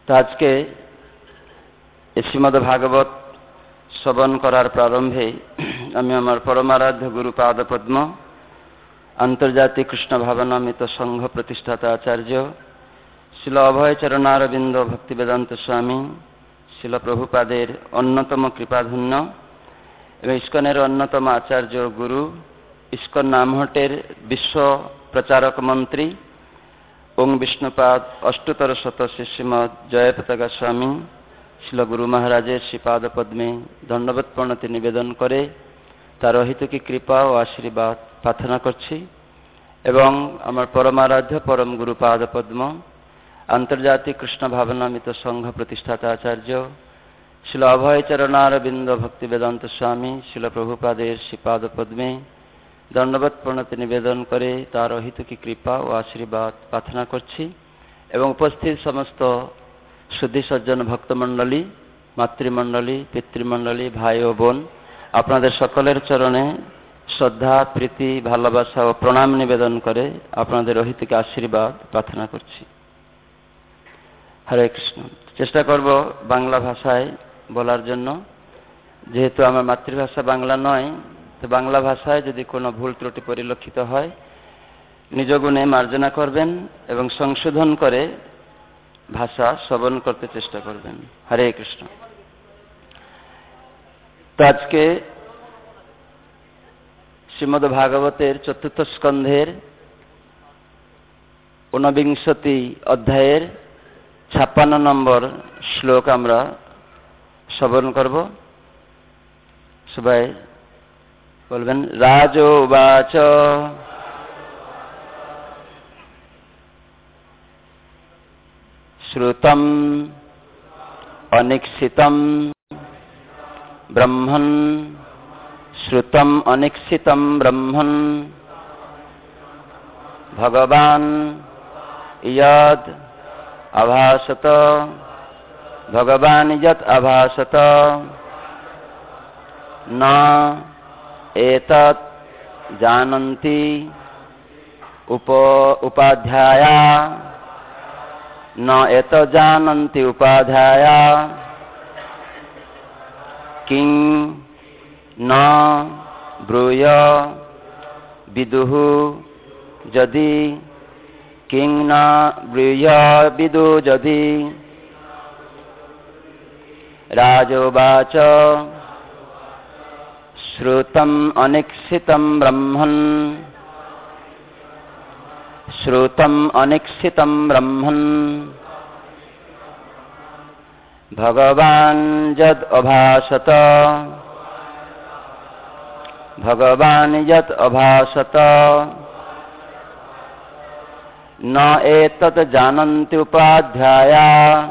তো আজকে শ্রীমদ্ ভাগবত শ্রবণ করার প্রারম্ভে আমি আমার পরমারাধ্য গুরু পাদপদ্ম আন্তর্জাতিক কৃষ্ণ ভাবনামৃত সংঘ প্রতিষ্ঠাতা আচার্য শিল অভয় চরণারবিন্দ ভক্তিবেদান্ত স্বামী শিল প্রভুপাদের অন্যতম কৃপাধন্য এবং ইস্কনের অন্যতম আচার্য গুরু ইস্কন নামহটের বিশ্ব প্রচারক মন্ত্রী ওং বিষ্ণুপাদ অষ্টতর শত শ্রীমৎ জয়পতাকা স্বামী শিল গুরু মহারাজের শ্রীপাদ পদ্মে দণ্ডবত প্রণতি নিবেদন করে তার অহিতুকী কৃপা ও আশীর্বাদ প্রার্থনা করছি এবং আমার পরমারাধ্য পরম গুরু পাদ পদ্ম আন্তর্জাতিক কৃষ্ণ ভাবনামৃত সংঘ প্রতিষ্ঠাতা আচার্য শিল অভয় চরণারবিন্দ ভক্তিবেদান্ত স্বামী শিল প্রভুপাদের শ্রীপাদ পদ্মে দণ্ডবত প্রণতি নিবেদন করে তার অহিতুকী কৃপা ও আশীর্বাদ প্রার্থনা করছি এবং উপস্থিত সমস্ত শুদ্ধি সজ্জন ভক্তমণ্ডলী, মাতৃমণ্ডলী, পিতৃমণ্ডলী, ভাই ও বোন, আপনাদের সকলের চরণে শ্রদ্ধা, প্রীতি, ভালোবাসা ও প্রণাম নিবেদন করে আপনাদের অহিতুকী আশীর্বাদ প্রার্থনা করছি। হরে কৃষ্ণ। চেষ্টা করব বাংলা ভাষায় বলার জন্য, যেহেতু আমার মাতৃভাষা বাংলা নয়, তো বাংলা ভাষায় যদি কোনো ভুল ত্রুটি পরিলক্ষিত হয় নিজ গুণে মার্জনা করবেন এবং সংশোধন করে ভাষা শ্রবণ করতে চেষ্টা করবেন। হরে কৃষ্ণ। তো আজকে শ্রীমদ্ ভাগবতের চতুর্থ স্কন্ধের 49 অধ্যায়ের 56 নম্বর শ্লোক আমরা শ্রবণ করব। সবাই বলবেন রাজোবাচ শ্রুতম অনিক্ষিতম ব্রহ্মণ শ্রুতম অনিক্ষিতম ব্রহ্মণ ভগবান ইয়দ আভাসত ভগবান ইয়দ আভাসত ন এতৎ জানন্তি উপাধ্যায়া ন এত জানন্তি উপাধ্যায়া কিং ন ব্রূয় বিদুঃ যদি কিং ন ব্রূয় বিদু যদি। রাজোবাচ শ্রুতম অনিক্ষিতম ব্রহ্মণ শ্রুতম অনিক্ষিতম ব্রহ্মণ ভগবান যদ অভাসত ভগবান যদ অভাসত ন এতৎ জানন্তি উপাধ্যায়া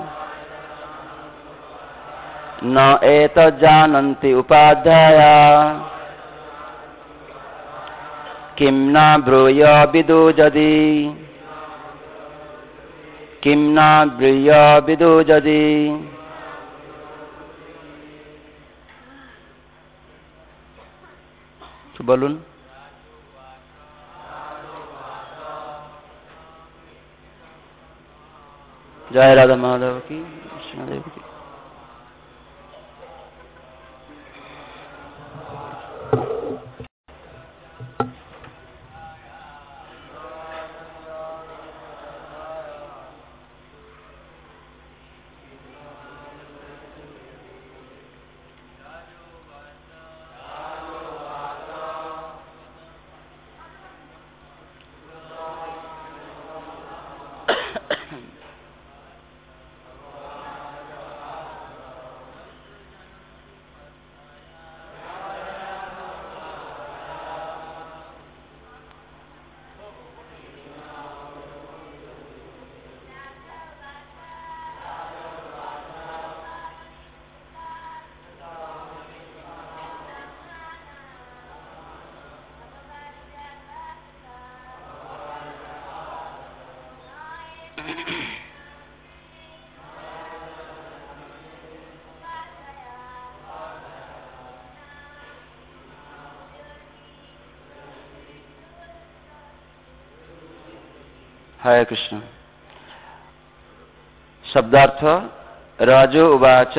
ন এতৎ জানন্তি উপাধ্যায়া কিম ন ব্রূয় বিদু যদি কিম ন ব্রূয় বিদু যদি। বলুন। জয় রাধা মাধব কি, কৃষ্ণদেব কি। হরে কৃষ্ণ। শব্দার্থ রাজ উবাচ,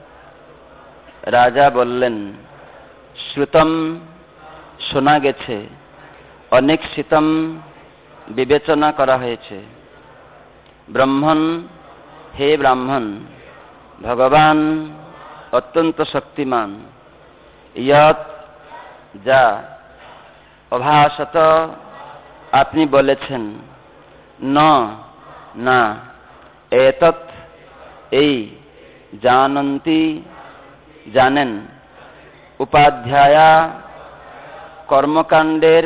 রাজা বললেন, শ্রুতম শোনা গেছে, অনিশ্চিতম বিবেচনা করা হয়েছে, ব্রহ্মণ হে ব্রাহ্মণ, ভগবান অত্যন্ত শক্তিমান, ইয়ৎ যা, অভাসত আপনি বলেছেন, না, এতৎ এই, জানন্তি জানেন, উপাধ্যায়া কর্মকাণ্ডের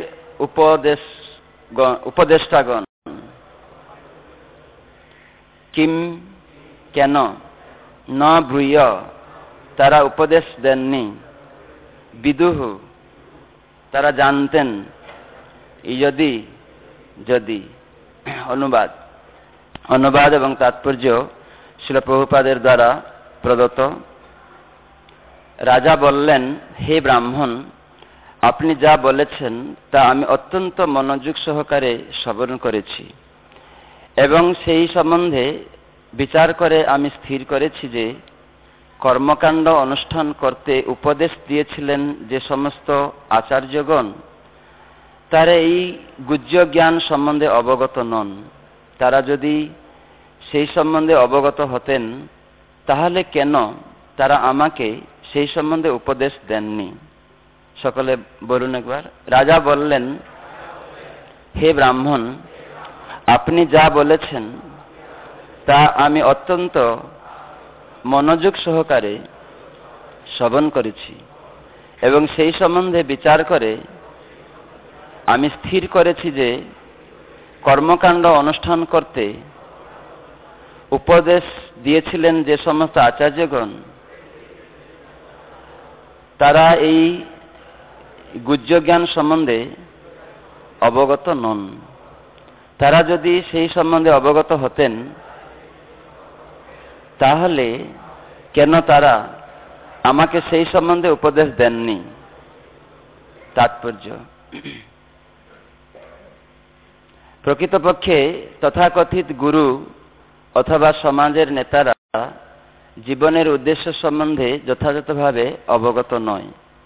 উপদেষ্টাগণ, কিম কেন, ন ব্রূয় তারা উপদেশ দেননি, বিদুঃ তারা জানতেন, যদি। অনুবাদ এবং তাৎপর্য শ্রীল প্রভুপাদের দ্বারা প্রদত্ত। রাজা বললেন, হে ব্রাহ্মণ, আপনি যা বলেছেন তা আমি অত্যন্ত মনোযোগ সহকারে শ্রবণ করেছি এবং সেই সম্বন্ধে বিচার করে আমি স্থির করেছি যে কর্মকাণ্ড অনুষ্ঠান করতে উপদেশ দিয়েছিলেন যে সমস্ত আচার্যগণ, তারা এই গুহ্য জ্ঞান সম্বন্ধে অবগত নন। তারা যদি সেই সম্বন্ধে অবগত হতেন তাহলে কেন তারা আমাকে সেই সম্বন্ধে উপদেশ দেননি? সকলে বলুন একবার। রাজা বললেন, হে ব্রাহ্মণ, আপনি যা বলেছেন তা আমি অত্যন্ত মনোযোগ সহকারে শ্রবণ করেছি এবং সেই সম্বন্ধে বিচার করে আমি স্থির করেছি যে কর্মকাণ্ড অনুষ্ঠান করতে উপদেশ দিয়েছিলেন যে সমস্ত আচার্যগণ, তারা এই গুহ্য জ্ঞান সম্বন্ধে অবগত নন। তারা যদি সেই সম্বন্ধে অবগত হতেন তাহলে কেন তারা আমাকে সেই সম্বন্ধে উপদেশ দেননি? তাৎপর্য, প্রকৃতপক্ষে তথাকথিত গুরু অথবা সমাজের নেতারা জীবনের উদ্দেশ্য সম্বন্ধে যথাযথভাবে অবগত নয়।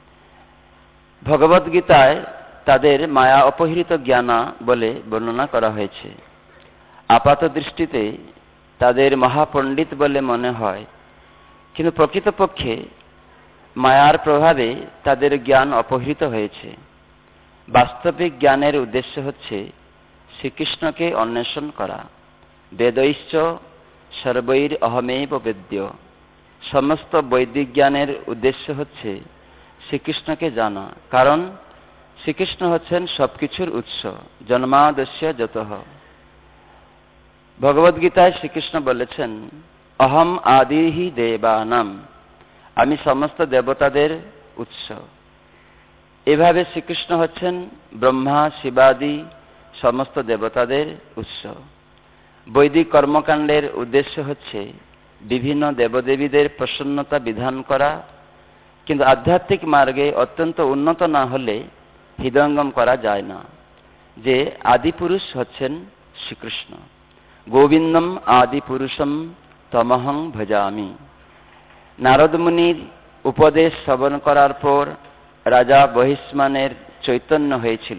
ভগবদ্গীতায় তাদের মায়া অপহৃত জ্ঞানা বলে বর্ণনা করা হয়েছে। আপাত দৃষ্টিতে তাদের মহাপণ্ডিত বলে মনে হয়, কিন্তু প্রকৃতপক্ষে মায়ার প্রভাবে তাদের জ্ঞান অপহৃত হয়েছে। বাস্তবিক জ্ঞানের উদ্দেশ্য হচ্ছে শ্রীকৃষ্ণকে অন্বেষণ করা। বেদৈশ্চ সর্বৈর অহমেব বেদ্য, সমস্ত বৈদিক জ্ঞানের উদ্দেশ্য হচ্ছে শ্রীকৃষ্ণকে জানা, কারণ শ্রীকৃষ্ণ হচ্ছেন সবকিছুর উৎস, জন্মাদস্য যতঃ। ভগবদ্গীতায় শ্রীকৃষ্ণ বলেছেন, অহম আদিহি দেবানাম, আমি সমস্ত দেবতাদের উৎস। এভাবে শ্রীকৃষ্ণ হচ্ছেন ব্রহ্মা শিবাদি সমস্ত দেবতাদের উৎস। বৈদিক কর্মকাণ্ডের উদ্দেশ্য হচ্ছে বিভিন্ন দেবদেবীদের প্রসন্নতা বিধান করা, কিন্তু আধ্যাত্মিক মার্গে অত্যন্ত উন্নত না হলে হৃদয়ঙ্গম করা যায় না যে আদিপুরুষ হচ্ছেন শ্রীকৃষ্ণ। গোবিন্দম আদিপুরুষম তমহং ভজামি। নারদ মুনির উপদেশ শ্রবণ করার পর রাজা বহিষ্মানের চৈতন্য হয়েছিল।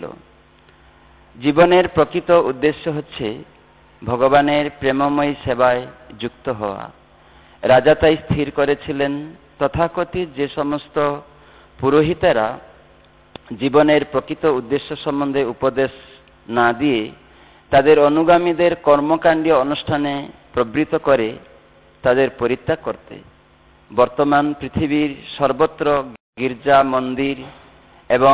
জীবনের প্রকৃত উদ্দেশ্য হচ্ছে ভগবানের প্রেমময়ী সেবায় যুক্ত হওয়া। রাজা তাই স্থির করেছিলেন, তথাকথিত যে সমস্ত পুরোহিতেরা জীবনের প্রকৃত উদ্দেশ্য সম্বন্ধে উপদেশ না দিয়ে তাদের অনুগামীদের কর্মকাণ্ডীয় অনুষ্ঠানে প্রবৃত্ত করে তাদের পরিত্যাগ করতে। বর্তমান পৃথিবীর সর্বত্র গির্জা, মন্দির এবং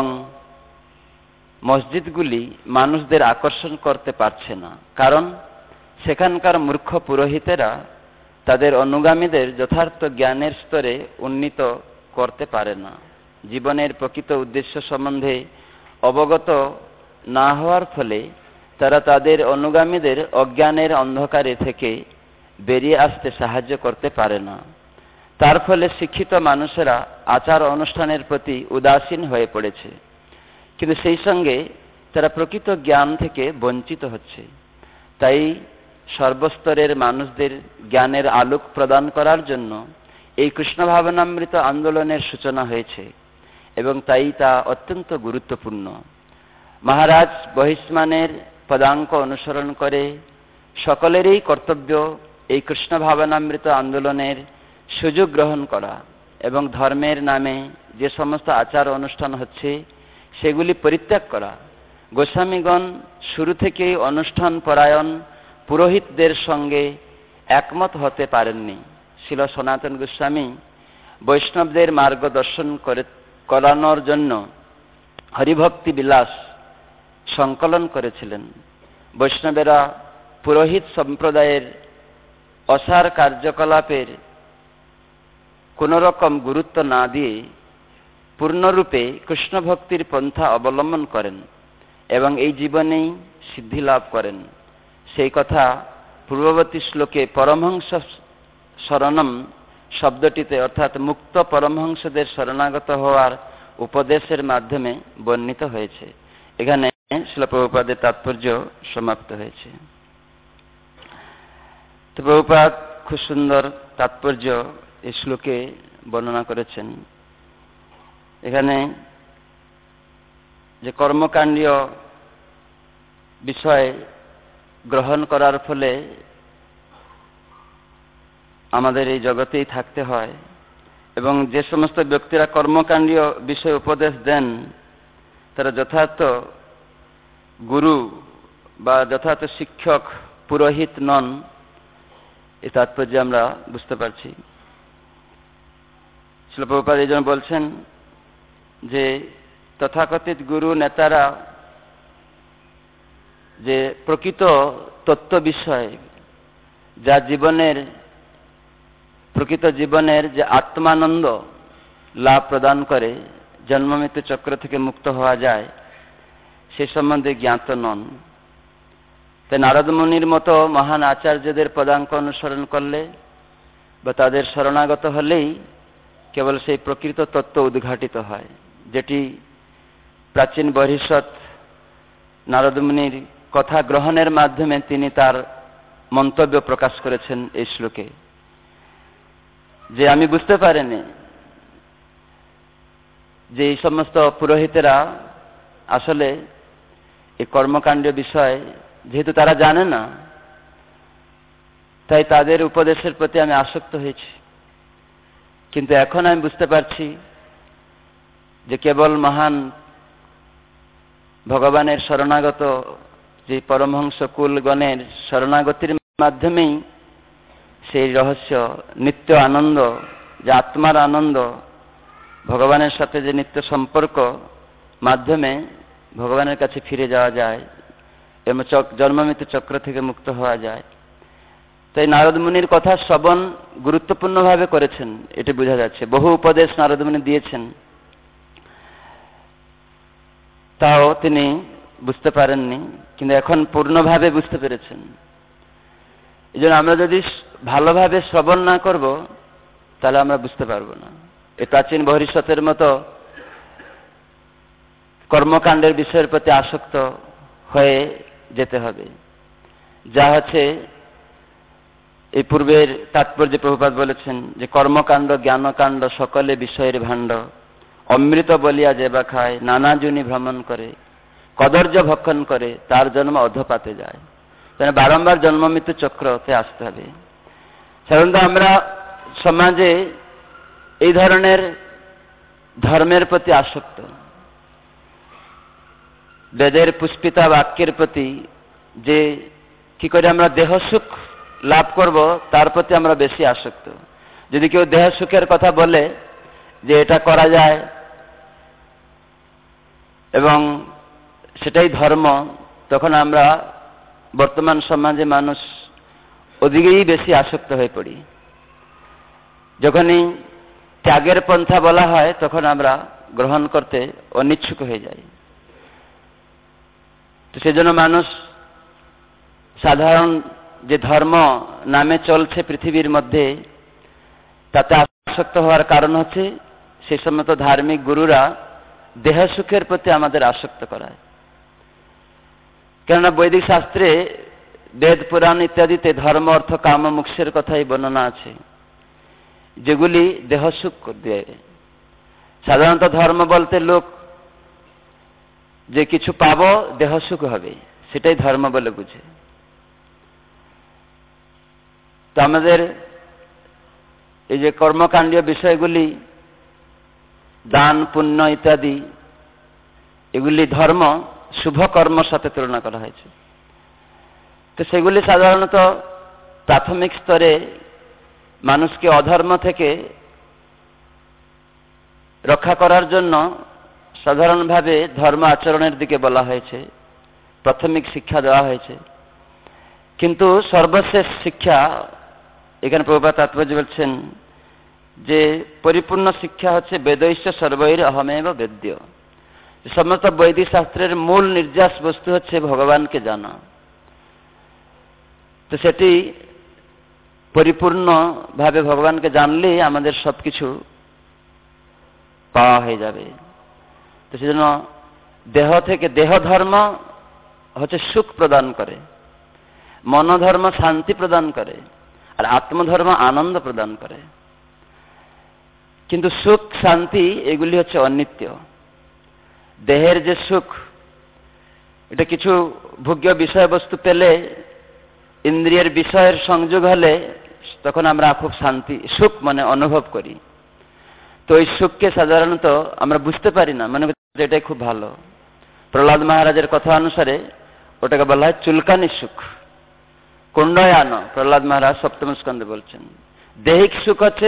মসজিদগুলি মানুষদের আকর্ষণ করতে পারছে না, কারণ সেখানকার মূর্খ পুরোহিতেরা তাদের অনুগামীদের যথার্থ জ্ঞানের স্তরে উন্নীত করতে পারে না। জীবনের প্রকৃত উদ্দেশ্য সম্বন্ধে অবগত না হওয়ার ফলে তারা তাদের অনুগামীদের অজ্ঞানের অন্ধকারে থেকে বেরিয়ে আসতে সাহায্য করতে পারে না। তার ফলে শিক্ষিত মানুষেরা আচার অনুষ্ঠানের প্রতি উদাসীন হয়ে পড়েছে, কিন্তু সেই সঙ্গে তারা প্রকৃত জ্ঞান থেকে বঞ্চিত হচ্ছে। তাই সর্বস্তরের মানুষদের জ্ঞানের আলোক প্রদান করার জন্য এই কৃষ্ণ ভাবনামৃত আন্দোলনের সূচনা হয়েছে এবং তাই তা অত্যন্ত গুরুত্বপূর্ণ। মহারাজ বহিষ্মানের পদাঙ্ক অনুসরণ করে সকলেরই কর্তব্য এই কৃষ্ণ ভাবনামৃত আন্দোলনের সুযোগ গ্রহণ করা এবং ধর্মের নামে যে সমস্ত আচার অনুষ্ঠান হচ্ছে সেগুলি পরিত্যাগ করা। গোস্বামীগণ শুরু থেকেই অনুষ্ঠান পরায়ণ পুরোহিতদের সঙ্গে একমত হতে পারেননি। শ্রীল সনাতন গোস্বামী বৈষ্ণবদের মার্গদর্শন করানোর জন্য হরিভক্তি বিলাস সংকলন করেছিলেন। বৈষ্ণবেরা পুরোহিত সম্প্রদায়ের অসার কার্যকলাপের কোনো রকম গুরুত্ব না দিয়ে পূর্ণরূপে কৃষ্ণ ভক্তির পন্থা অবলম্বন করেন এবং এই জীবনেই সিদ্ধি লাভ করেন। সেই কথা পূর্ববর্তী শ্লোকে পরমহংস শরণম শব্দটিতে অর্থাৎ মুক্ত পরমহংসদের শরণাগত হওয়ার উপদেশের মাধ্যমে বর্ণিত হয়েছে। এখানে শ্রীল প্রভুপাদের তাৎপর্য সমাপ্ত হয়েছে। তো প্রভুপাদ খুব সুন্দর তাৎপর্য এই শ্লোকে বর্ণনা করেছেন। এখানে যে কর্মকাণ্ডীয় বিষয় গ্রহণ করার ফলে আমাদের এই জগতেই থাকতে হয় এবং যে সমস্ত ব্যক্তিরা কর্মকাণ্ডীয় বিষয়ে উপদেশ দেন তারা যথার্থ গুরু বা যথার্থ শিক্ষক পুরোহিত নন, এই তাৎপর্য আমরা বুঝতে পারছি। শ্রীল প্রভুপাদ এই জন্য বলছেন যে তথাকথিত গুরু নেতারা যে প্রকৃত তত্ত্ব বিষয় যা প্রকৃত জীবনের যে আত্মানন্দ লাভ প্রদান করে জন্মমৃত্যু চক্র থেকে মুক্ত হওয়া যায় সে সম্বন্ধে জ্ঞাত নন। তাই নারদ মুনির মতো মহান আচার্যদের পদাঙ্ক অনুসরণ করলে বা তাদের শরণাগত হলেই কেবল সেই প্রকৃত তত্ত্ব উদ্ঘাটিত হয়, যেটি প্রাচীন বহিষ্যৎ নারদ মুনির কথা গ্রহণের মাধ্যমে তিনি তার মন্তব্য প্রকাশ করেছেন এই শ্লোকে। যে আমি বুঝতে পারিনি যে এই সমস্ত পুরোহিতেরা আসলে এই কর্মকাণ্ডীয় বিষয় যেহেতু তারা জানে না, তাই তাদের উপদেশের প্রতি আমি আসক্ত হয়েছি। কিন্তু এখন আমি বুঝতে পারছি যে কেবল মহান ভগবানের শরণাগত যে পরমহংস কুলগণের শরণাগতির মাধ্যমেই সেই রহস্য নিত্য আনন্দ, যে আত্মার আনন্দ, ভগবানের সাথে যে নিত্য সম্পর্ক মাধ্যমে ভগবানের কাছে ফিরে যাওয়া যায় এবং জন্মমৃত্যু চক্র থেকে মুক্ত হওয়া যায়। তাই নারদ মুনির কথা শ্রবণ গুরুত্বপূর্ণভাবে করেছেন, এটি বোঝা যাচ্ছে। বহু উপদেশ নারদ মুনি দিয়েছেন, তাও তিনি বুঝতে পারেননি, কিন্তু এখন পূর্ণভাবে বুঝতে পেরেছেন। এই জন্য আমরা যদি ভালোভাবে শ্রবণ না করব তাহলে আমরা বুঝতে পারবো না। এই প্রাচীন বহিষ্যতের মতো কর্মকাণ্ডের বিষয়ের প্রতি আসক্ত হয়ে যেতে হবে, যা হচ্ছে এই পূর্বের তাৎপর্য প্রভুপাদ বলেছেন যে কর্মকাণ্ড জ্ঞানকাণ্ড সকলে বিষয়ের ভাণ্ড, অমৃত বলিয়া যে বা খায়, নানা জুনি ভ্রমণ করে, কদর্য ভক্ষণ করে, তার জন্ম অধপাতে যায়। বারংবার জন্ম মৃত্যু চক্রতে আসতে হবে। সাধারণত আমরা সমাজে এই ধরনের ধর্মের প্রতি আসক্ত, বেদের পুষ্পিতা বাক্যের প্রতি, যে কি করে আমরা দেহ সুখ লাভ করব তার প্রতি আমরা বেশি আসক্ত। যদি কেউ দেহ সুখের কথা বলে যে এটা করা যায় এবং সেটাই ধর্ম, তখন আমরা বর্তমান সমাজে মানুষ ওদিকেই বেশি আসক্ত হয়ে পড়ি। যখনই ত্যাগের পন্থা বলা হয় তখন আমরা গ্রহণ করতে অনিচ্ছুক হয়ে যাই। তো সেজন্য মানুষ সাধারণ যে ধর্ম নামে চলছে পৃথিবীর মধ্যে, তাতে আসক্ত হওয়ার কারণ হচ্ছে সে সমস্ত ধার্মিক গুরুরা দেহ সুখের প্রতি আমাদের আসক্ত করায়। কেননা বৈদিক শাস্ত্রে বেদ পুরাণ ইত্যাদিতে ধর্ম অর্থ কাম মোক্ষের কথাই বর্ণনা আছে, যেগুলি দেহ সুখ দেয়। সাধারণত ধর্ম বলতে লোক যে কিছু পাবো, দেহ সুখ হবে, সেটাই ধর্ম বলে বুঝে। তো আমাদের এই যে কর্মকাণ্ডীয় বিষয়গুলি, দান পুণ্য ইত্যাদি, এগুলি ধর্ম, শুভ কর্মর সাথে তুলনা করা হয়েছে। তো সেগুলি সাধারণত প্রাথমিক স্তরে মানুষকে অধর্ম থেকে রক্ষা করার জন্য সাধারণভাবে ধর্ম আচরণের দিকে বলা হয়েছে, প্রাথমিক শিক্ষা দেওয়া হয়েছে। কিন্তু সর্বশেষ শিক্ষা, এখানে প্রভুপাদ তাৎপর্য বলছেন যে পরিপূর্ণ শিক্ষা হচ্ছে বেদৈশ্য সর্বৈর অহমেব বেদ্য। সমস্ত বৈদিক শাস্ত্রের মূল নির্যাস বস্তু হচ্ছে ভগবানকে জানা। তো সেটি পরিপূর্ণভাবে ভগবানকে জানলেই আমাদের সবকিছু পাওয়া হয়ে যাবে। তো সেজন্য দেহ থেকে, দেহ ধর্ম হচ্ছে সুখ প্রদান করে, মনোধর্ম শান্তি প্রদান করে, আর আত্মধর্ম আনন্দ প্রদান করে। কিন্তু সুখ শান্তি এগুলি হচ্ছে অনিত্য। দেহের যে সুখ, এটা কিছু ভোগ্য বিষয়বস্তু পেলে, ইন্দ্রিয়ের বিষয়ের সংযোগ হলে তখন আমরা খুব শান্তি, সুখ মানে অনুভব করি। তো ওই সুখকে সাধারণত আমরা বুঝতে পারি না, মনে করছি এটাই খুব ভালো। প্রহ্লাদ মহারাজের কথা অনুসারে ওটাকে বলা হয় চুলকানি সুখ, কুণ্ডয়ান। প্রহ্লাদ মহারাজ সপ্তম স্কন্ধে বলছেন দৈহিক সুখ হচ্ছে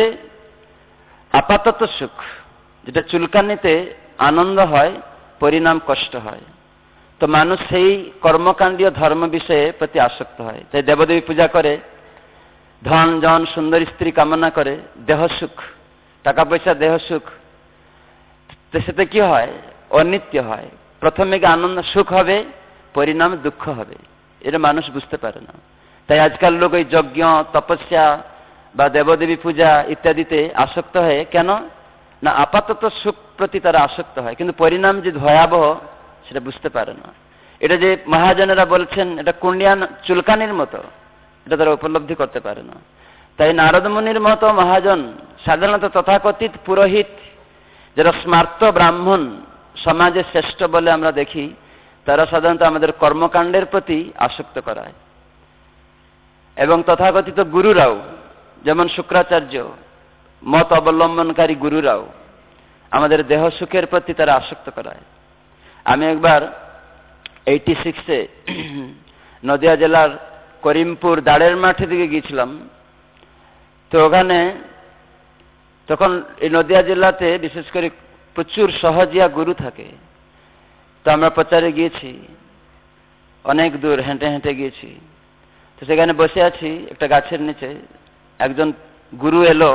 আপাতত সুখ, যেটা চুলকানিতে আনন্দ হয়, পরিণাম কষ্ট হয়। তো মানুষ সেই কর্মকাণ্ডীয় ধর্ম বিষয়ে প্রতি আসক্ত হয়। তাই দেবদেবী পূজা করে, ধন জন সুন্দর স্ত্রী কামনা করে, দেহ সুখ, টাকা পয়সা দেহ সুখ। তো সেটা কি হয়? অনিত্য হয়। প্রথমে আনন্দ সুখ হবে, পরিণাম দুঃখ হবে। এটা মানুষ বুঝতে পারে না। তাই আজকাল লোক ওই যজ্ঞ তপস্যা বা দেবদেবী পূজা ইত্যাদিতে আসক্ত হয়। কেন না? আপাতত সুখ প্রতি তারা আসক্ত হয়, কিন্তু পরিণাম যে ভয়াবহ সেটা বুঝতে পারে না। এটা যে মহাজনেরা বলছেন এটা কুণ্ডিয়ান, চুলকানির মতো, এটা তারা উপলব্ধি করতে পারে না। তাই নারদ মুনির মতো মহাজন, সাধারণত তথাকথিত পুরোহিত, যারা স্মার্ত ব্রাহ্মণ, সমাজে শ্রেষ্ঠ বলে আমরা দেখি, তারা সাধারণত আমাদের কর্মকাণ্ডের প্রতি আসক্ত করায়। এবং তথাকথিত গুরুরাও, যেমন শুক্রাচার্য, মত অবলম্বনকারী গুরুরাও আমাদের দেহ সুখের প্রতি তারা আসক্ত করায়। আমি একবার 86-এ নদিয়া জেলার করিমপুর দাঁড়ের মাঠের দিকে গিয়েছিলাম। তো ওখানে তখন এই নদিয়া জেলাতে বিশেষ করে প্রচুর সহজিয়া গুরু থাকে। তো আমরা প্রচারে গিয়েছি, অনেক দূর হেঁটে হেঁটে গিয়েছি। তো সেখানে বসে আছি একটা গাছের নিচে, একজন গুরু এলো,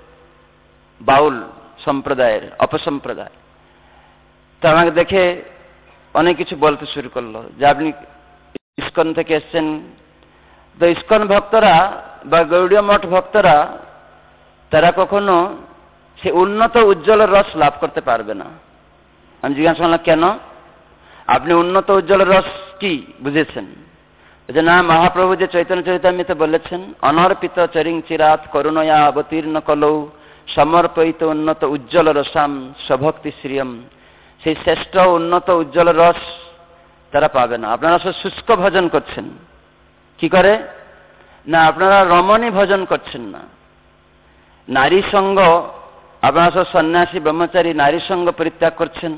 বাউল সম্প্রদায়ের, অপসম্প্রদায়। তো আমাকে দেখে অনেক কিছু বলতে শুরু করলো, যে আপনি ইস্কন থেকে এসছেন। তো ইস্কন ভক্তরা বা গৌড়ীয় মঠ ভক্তরা তারা কখনো সে উন্নত উজ্জ্বল রস লাভ করতে পারবে না। আমি জিজ্ঞাসা করলাম কেন? আপনি উন্নত উজ্জ্বল রস কি বুঝেছেন? যে না, মহাপ্রভু যে চৈতন্য চরিতামৃতে বলেছেন, অনর্পিত চরিং চিরাত করুণয়া অবতীর্ণ কলৌ সমর্পিত উন্নত উজ্জ্বল রসাম স্বভক্তি শ্রিয়ম। সেই শ্রেষ্ঠ উন্নত উজ্জ্বল রস তারা পাবে না। আপনারা সব শুষ্ক ভজন করছেন। কি করে? না, আপনারা রমণী ভজন করছেন না, নারী সঙ্গ, আপনারা সব সন্ন্যাসী ব্রহ্মচারী নারী সঙ্গ পরিত্যাগ করছেন।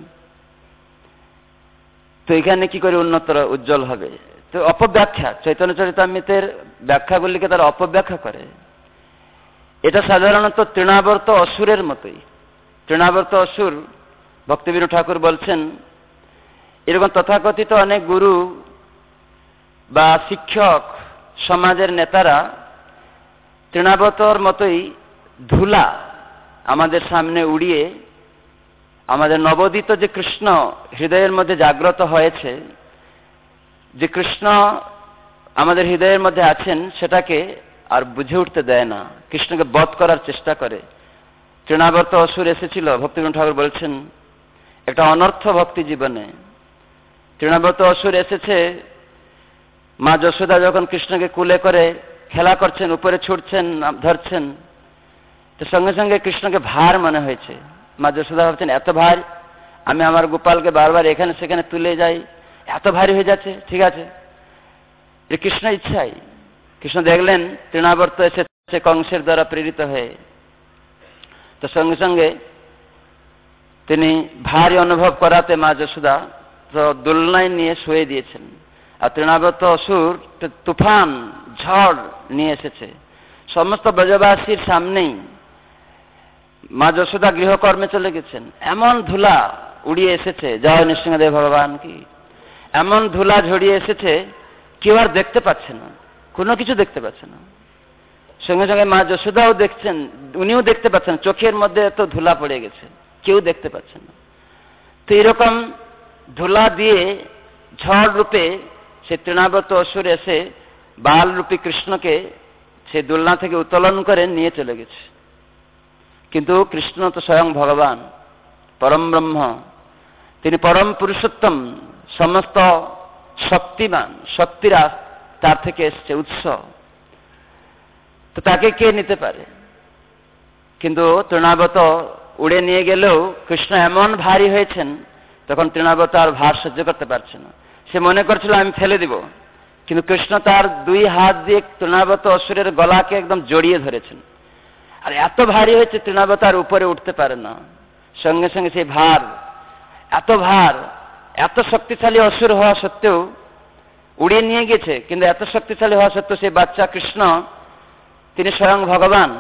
তো এখানে কি করে উন্নত উজ্জ্বল হবে? তো অপব্যাখ্যা, চৈতন্য চরিতামৃতের ব্যাখ্যাগুলিকে তারা অপব্যাখ্যা করে। এটা সাধারণত তৃণাবর্ত অসুরের মতোই। তৃণাবর্ত অসুর, ভক্তিবিনোদ ঠাকুর বলছেন, এরকম তথাকথিত অনেক গুরু বা শিক্ষক, সমাজের নেতারা তৃণাবর্তর মতোই ধুলা আমাদের সামনে উড়িয়ে আমাদের নবোদিত যে কৃষ্ণ হৃদয়ের মধ্যে জাগ্রত হয়েছে, যে কৃষ্ণ আমাদের হৃদয়ের মধ্যে আছেন, সেটাকে আর বুঝে উঠতে দেয় না, কৃষ্ণকে বধ করার চেষ্টা করে। তৃণাবর্ত অসুর এসেছিল, ভক্তিবিনোদ ঠাকুর বলছেন, একটা অনর্থ ভক্তি জীবনে। তৃণাবর্ত অসুর এসেছে মা যশোদা যখন কৃষ্ণকে কুলে করে খেলা করছেন, উপরে ছুটছেন, ধরছেন, তো সঙ্গে সঙ্গে কৃষ্ণকে ভার মনে হয়েছে। মা যশোদা ভাবছেন এত ভার, আমি আমার গোপালকে বারবার এখানে সেখানে তুলে যাই, এত ভারী হয়ে যাচ্ছে, ঠিক আছে, কৃষ্ণ ইচ্ছাই। কৃষ্ণ দেখলেন তৃণাবর্ত এসেছে কংসের দ্বারা প্রেরিত হয়ে, তো সঙ্গে সঙ্গে তিনি ভারী অনুভব করাতে মা যশোদা তো দোলনায় নিয়ে শুয়ে দিয়েছেন। আর তৃণাবর্ত অসুর তুফান ঝড় নিয়ে এসেছে সমস্ত ব্রজবাসীর সামনেই। মা যশোদা গৃহকর্মে চলে গেছেন, এমন ধুলা উড়িয়ে এসেছে, জয় নৃসিংহদেব ভগবান কি, এমন ধুলা ঝরিয়ে এসেছে কেউ আর দেখতে পাচ্ছে না, কোনো কিছু দেখতে পাচ্ছে না। সঙ্গে সঙ্গে মা যশোদাও দেখছেন, উনিও দেখতে পাচ্ছেন, চোখের মধ্যে এত ধুলা পড়ে গেছে, কেউ দেখতে পাচ্ছে না। তো এরকম ধুলা দিয়ে ঝড় রূপে সে তৃণাবর্ত অসুর এসে বাল রূপী কৃষ্ণকে সে দোলনা থেকে উত্তোলন করে নিয়ে চলে গেছে। কিন্তু কৃষ্ণ তো স্বয়ং ভগবান, পরম ব্রহ্ম, তিনি পরম পুরুষোত্তম, সমস্ত শক্তিমান, শক্তিরা তার থেকে এসছে উৎস, তো তাকে কে নিতে পারে? কিন্তু তৃণাবর্ত উড়ে নিয়ে গেলেও কৃষ্ণ এমন ভারী হয়েছেন, তখন তৃণাবর্ত আর ভার সহ্য করতে পারছে না। সে মনে করছিল আমি ফেলে দিব, কিন্তু কৃষ্ণ তার দুই হাত দিয়ে তৃণাবর্ত অসুরের গলাকে একদম জড়িয়ে ধরেছেন। আর এত ভারী হয়েছে তৃণাবর্ত আর উপরে উঠতে পারে না। সঙ্গে সঙ্গে সেই ভার, এত শক্তিশালী অসুর হওয়া সত্ত্বেও উড়িয়ে নিয়ে গেছে, কিন্তু এত শক্তিশালী হওয়া সত্ত্বেও সেই বাচ্চা কৃষ্ণ, তিনি স্বয়ং ভগবান,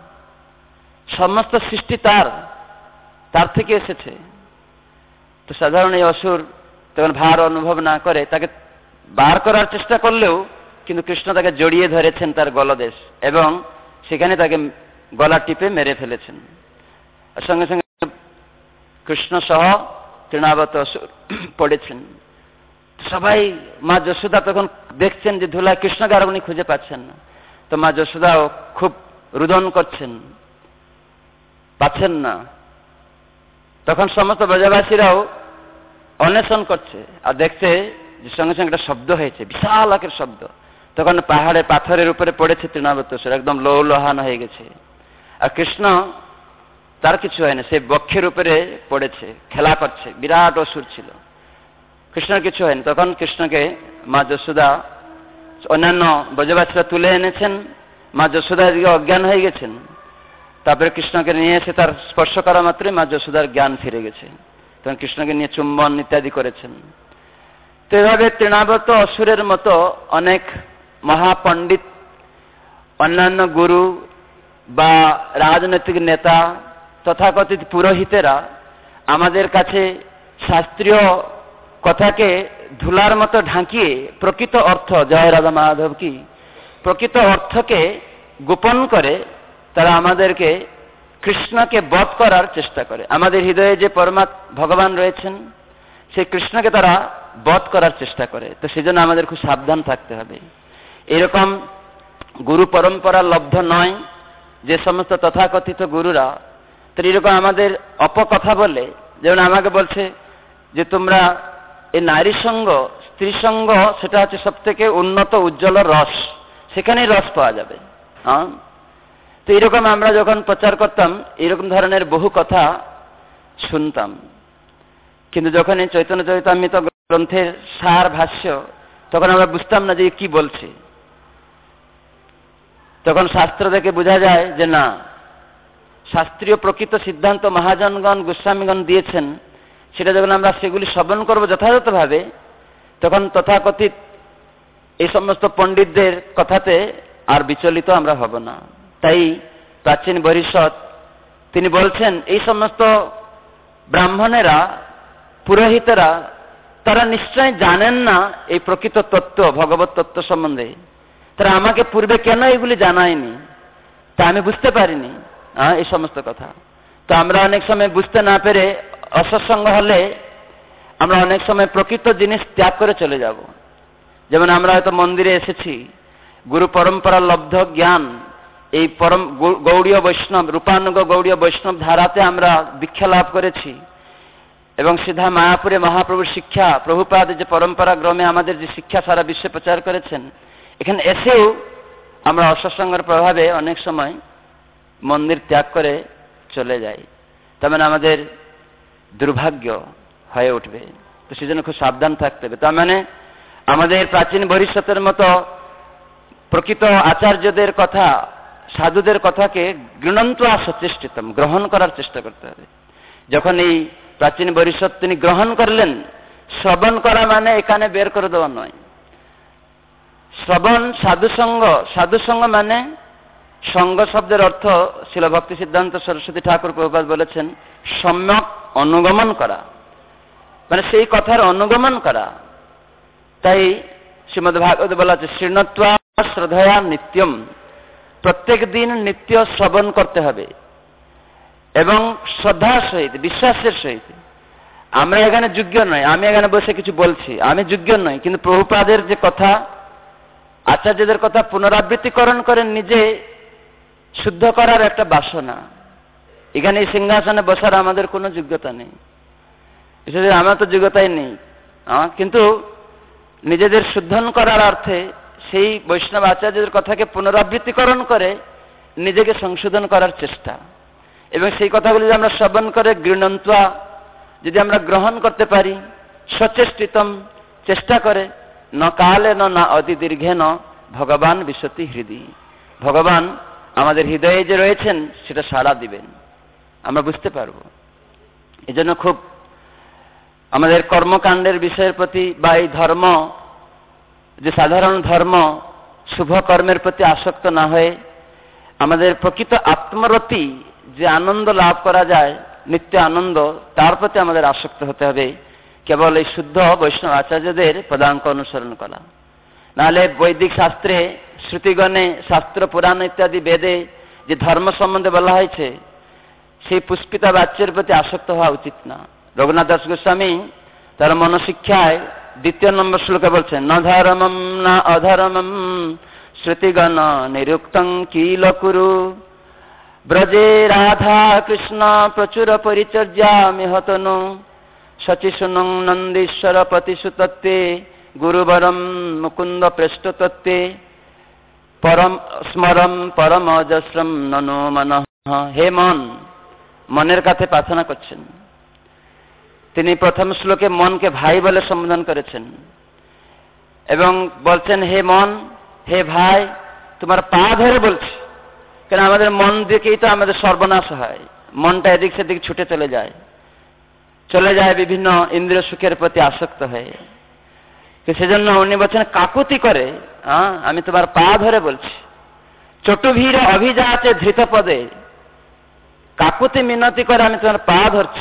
সমস্ত সৃষ্টি তার থেকে এসেছে। তো সাধারণ এই অসুর তখন ভার অনুভব না করে তাকে বার করার চেষ্টা করলেও কিন্তু কৃষ্ণ তাকে জড়িয়ে ধরেছেন তার গলদেশ, এবং সেখানে তাকে গলা টিপে মেরে ফেলেছেন। সঙ্গে সঙ্গে কৃষ্ণ সহ তৃণাবর্ত অসুর পড়েছেন। সবাই, মা যশোদা তখন দেখছেন যে ধুলায় কৃষ্ণকে আর উনি খুঁজে পাচ্ছেন না। তো মা যশোদাও খুব রুদন করছেন, পাচ্ছেন না। তখন সমস্ত ব্রজবাসীরাও অন্বেষণ করছে আর দেখছে যে সঙ্গে সঙ্গে একটা শব্দ হয়েছে, বিশাল আকারের শব্দ। তখন পাহাড়ে পাথরের উপরে পড়েছে তৃণাবর্ত অসুর, একদম লৌলহান হয়ে গেছে। আর কৃষ্ণ, তার কিছু হয়নি, সে বক্ষের উপরে পড়েছে, খেলা করছে, বিরাট অসুর ছিল, কৃষ্ণের কিছু হয়নি। তখন কৃষ্ণকে মা যশোদা, অন্যান্য ব্রজবাসীরা তুলে এনেছেন। মা যশোদা এদিকে অজ্ঞান হয়ে গেছেন। তারপরে কৃষ্ণকে নিয়ে এসে তার স্পর্শ করা মাত্রই মা যশোদার জ্ঞান ফিরে গেছে। তখন কৃষ্ণকে নিয়ে চুম্বন ইত্যাদি করেছেন। তো এভাবে তৃণাবর্ত অসুরের মতো অনেক মহাপণ্ডিত, অন্যান্য গুরু বা রাজনৈতিক নেতা, তথাকথিত পুরোহিতেরা আমাদের কাছে শাস্ত্রীয় কথাকে ধুলার মতো ঢাকিয়ে প্রকৃত অর্থ, জয় রাধা মাধব কি, প্রকৃত অর্থকে গোপন করে তারা আমাদেরকে কৃষ্ণকে বধ করার চেষ্টা করে। আমাদের হৃদয়ে যে ভগবান রয়েছেন সেই কৃষ্ণকে তারা বধ করার চেষ্টা করে। তো সেজন্য আমাদের খুব সাবধান থাকতে হবে। এরকম গুরু পরম্পরা লব্ধ নয় যে সমস্ত তথাকথিত গুরুরা, তো এরকম আমাদের অপকথা বলে, যেমন আমাকে বলছে যে তোমরা এই নারী সঙ্গ, স্ত্রী সঙ্গ, সেটা হচ্ছে সব থেকে উন্নত উজ্জ্বল রস, সেখানেই রস পাওয়া যাবে। হ্যাঁ, তো এরকম আমরা যখন প্রচার করতাম এরকম ধরনের বহু কথা শুনতাম। কিন্তু যখন এই চৈতন্য চরিতামৃত গ্রন্থের সার ভাষ্য, তখন আমরা বুঝতাম না যে কি বলছে। তখন শাস্ত্র থেকে বোঝা যায় যে না, শাস্ত্রীয় প্রকৃত সিদ্ধান্ত মহাজনগণ, গোস্বামীগণ দিয়েছেন, সেটা যখন আমরা সেগুলি শ্রবণ করব যথাযথভাবে, তখন তথাকথিত এই সমস্ত পণ্ডিতদের কথাতে আর বিচলিত আমরা হব না। তাই প্রাচীন বরিষ্ঠত তিনি বলছেন, এই সমস্ত ব্রাহ্মণেরা, পুরোহিতেরা, তারা নিশ্চয় জানেন না এই প্রকৃত তত্ত্ব, ভগবত তত্ত্ব সম্বন্ধে। তারা আমাকে পূর্বে কেন এগুলি জানায়নি, তা আমি বুঝতে পারিনি এই সমস্ত কথা। তো আমরা অনেক সময় বুঝতে না পেরে অসৎসঙ্গ হলে আমরা অনেক সময় প্রকৃত জিনিস ত্যাগ করে চলে যাব। যেমন আমরা হয়তো মন্দিরে এসেছি, গুরু পরম্পরা লব্ধ জ্ঞান, এই পরম গৌড়ীয় বৈষ্ণব, রূপানুগ গৌড়ীয় বৈষ্ণব ধারাতে আমরা দীক্ষা লাভ করেছি। এবং সিধা মায়াপুরে মহাপ্রভুর শিক্ষা, প্রভুপাদ যে পরম্পরা ক্রমে আমাদের যে শিক্ষা সারা বিশ্বে প্রচার করেছেন, এখানে এসেও আমরা অসৎসঙ্গের প্রভাবে অনেক সময় মন্দির ত্যাগ করে চলে যাই, তার মানে আমাদের দুর্ভাগ্য হয়ে উঠবে। তো সেজন্য খুব সাবধান থাকতে হবে। তার মানে আমাদের প্রাচীন ভবিষ্যতের মতো প্রকৃত আচার্যদের কথা, সাধুদের কথাকে গৃণন্ত সচেষ্টিতম, গ্রহণ করার চেষ্টা করতে হবে। যখন এই প্রাচীন ভবিষ্যৎ তিনি গ্রহণ করলেন, শ্রবণ করা মানে এখানে বের করে দেওয়া নয়। শ্রবণ সাধুসঙ্গ, সাধুসঙ্গ মানে সঙ্গ শব্দের অর্থ ছিল ভক্তি সিদ্ধান্ত সরস্বতী ঠাকুর প্রভুপাদ বলেছেন সম্যক অনুগমন করা, মানে সেই কথার অনুগমন করা। তাই শ্রীমদ্ ভাগবত বলা আছে শৃণত্বা শ্রদ্ধয়া নিত্যম, প্রত্যেক দিন নিত্য শ্রবণ করতে হবে এবং শ্রদ্ধার সহিত, বিশ্বাসের সহিত। আমরা এখানে যোগ্য নয়, আমি এখানে বসে কিছু বলছি, আমি যোগ্য নই, কিন্তু প্রভুপাদের যে কথা, আচার্যদের কথা পুনরাবৃত্তিকরণ করে নিজে শুদ্ধ করার একটা বাসনা। এখানে এই সিংহাসনে বসার আমাদের কোনো যোগ্যতা নেই, আমার তো যোগ্যতাই নেই, কিন্তু নিজেদের শুদ্ধন করার অর্থে সেই বৈষ্ণব আচার্যদের কথাকে পুনরাবৃত্তিকরণ করে নিজেকে সংশোধন করার চেষ্টা। এবং সেই কথাগুলি যদি আমরা শ্রবণ করে গৃণন্ত্বা যদি আমরা গ্রহণ করতে পারি, সচেষ্টিতম, চেষ্টা করে, ন কালে না অতি দীর্ঘে ন ভগবান বিশতি হৃদয়, ভগবান আমাদের হৃদয়ে যে রয়েছেন সেটা সাড়া দিবেন, আমরা বুঝতে পারব। এজন্য খুব আমাদের কর্মকাণ্ডের বিষয়ের প্রতি বা এই ধর্ম, যে সাধারণ ধর্ম, শুভ কর্মের প্রতি আসক্ত না হয়ে আমাদের প্রকৃত আত্মরতি, যে আনন্দ লাভ করা যায়, নিত্য আনন্দ, তার প্রতি আমাদের আসক্ত হতে হবে। কেবল এই শুদ্ধ বৈষ্ণব আচার্যদের পদাঙ্ক অনুসরণ করা, নাহলে বৈদিক শাস্ত্রে, শ্রুতিগণে, শাস্ত্র পুরাণ ইত্যাদি বেদে যে ধর্ম সম্বন্ধে বলা হয়েছে, সেই পুষ্পিতা বাচ্যের প্রতি আসক্ত হওয়া উচিত না। রঘুনাথ দাস গোস্বামী তার মনশিক্ষায় 2 নম্বর শ্লোকে বলছেন, ন ধর্মম না অধর্মম শ্রুতিগণ নিরুক্তং কিল কুরু, ব্রজে রাধা কৃষ্ণ প্রচুর পরিচর্যা মিহতনু, শচিশুনং নন্দীশ্বর পতিসুতত্বে গুরুবরম মুকুন্দ প্রেষ্ঠতত্বে, পরম স্মরম পরম অজস্রম ননো মনঃ। হে মন, মনের কাছে প্রার্থনা করছেন তিনি। প্রথম শ্লোকে মনকে ভাই বলে সম্বোধন করেছেন এবং বলছেন, হে মন, হে ভাই, তোমার পা ধরে বলছি। কেন আমাদের মন দিকেই তো আমাদের সর্বনাশ হয়, মনটা এদিক সেদিক ছুটে চলে যায় বিভিন্ন ইন্দ্রিয় সুখের প্রতি আসক্ত হয়ে। সেজন্য উনি বলছেন কাকুতি করে, আমি তোমার পা ধরে বলছি। চটুভীর অভিজাতে ধৃত পদে, কাকুতি মিনতি করে আমি তোমার পা ধরছি,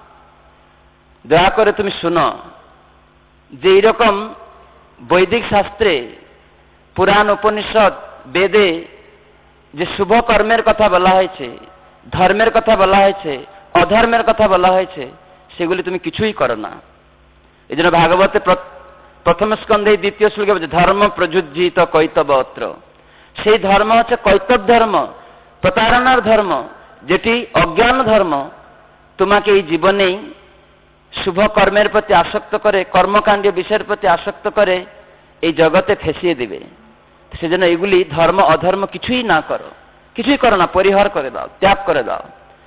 দয়া করে তুমি শুনো। যে এইরকম বৈদিক শাস্ত্রে, পুরাণ, উপনিষদ, বেদে যে শুভ কর্মের কথা বলা হয়েছে, ধর্মের কথা বলা হয়েছে, অধর্মের কথা বলা হয়েছে, সেগুলি তুমি কিছুই করো না। এই জন্য ভাগবতে প্রথম স্কন্ধে 2 শ্লোকে বলছে ধর্ম প্রযুজ্জিত কৈতবত্র। সেই ধর্ম হচ্ছে কৈতব ধর্ম, প্রতারণার ধর্ম, যেটি অজ্ঞান ধর্ম। তোমাকে এই জীবনেই শুভ কর্মের প্রতি আসক্ত করে, কর্মকাণ্ডীয় বিষয়ের প্রতি আসক্ত করে এই জগতে ফেসিয়ে দিবে। সেজন্য এগুলি ধর্ম অধর্ম কিছুই করো না, পরিহার করে দাও, ত্যাগ করে দাও।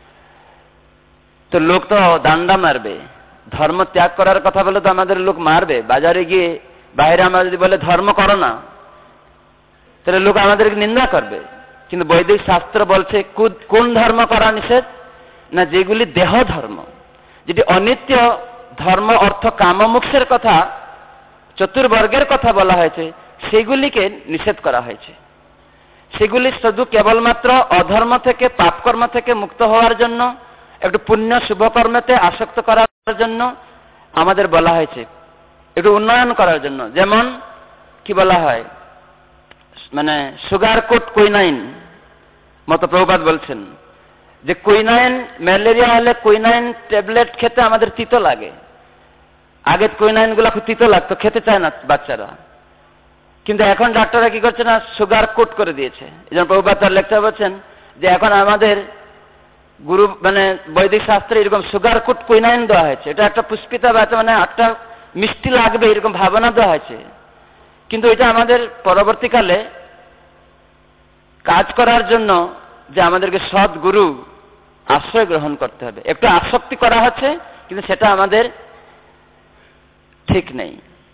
তো লোক তো দান্ডা মারবে, ধর্ম ত্যাগ করার কথা বলে তো আমাদের লোক মারবে। বাজারে গিয়ে বাইরে আমরা যদি বলে ধর্ম করো না, তাহলে লোক আমাদেরকে নিন্দা করবে। কিন্তু বৈদিক শাস্ত্র বলছে কোন ধর্ম করা নিষেধ না, যেগুলি দেহ ধর্ম, যেটি অনিত্য ধর্ম, অর্থ কাম মোক্ষের কথা, চতুর্বর্গের কথা বলা হয়েছে, সেগুলিকে নিষেধ করা হয়েছে। সেগুলি শুধু কেবলমাত্র অধর্ম থেকে, পাপকর্ম থেকে মুক্ত হওয়ার জন্য, একটু পুণ্য শুভ কর্মেতে আসক্ত করার জন্য আমাদের বলা হয়েছে, একটু উন্নয়ন করার জন্য। যেমন কি বলা হয়, মানে সুগার কোট কুইনাইন মতো প্রভুপাদ বলছেন যে কুইনাইন, ম্যালেরিয়া হলে কুইনাইন ট্যাবলেট খেতে আমাদের তিতো লাগে। আগে কুইনাইন গুলা খুব তিতো লাগতো, খেতে চায় না বাচ্চারা, কিন্তু এখন ডাক্তাররা কি করছে না, সুগার কোট করে দিয়েছে। এই জন্য প্রভুপাদ তার লেকচার বলছেন যে এখন আমাদের গুরু মানে বৈদিক শাস্ত্রে এরকম সুগার কোট কুইনাইন দেওয়া হয়েছে, এটা একটা পুষ্পিতা বা মানে একটা মিষ্টি লাগবে এরকম ভাবনা দেওয়া হয়েছে। কিন্তু এটা আমাদের পরবর্তীকালে কাজ করার জন্য যে আমাদেরকে সৎ গুরু আশ্রয় গ্রহণ করতে হবে। একটু আসক্তি করা হচ্ছে, কিন্তু সেটা আমাদের ঠিক নেই।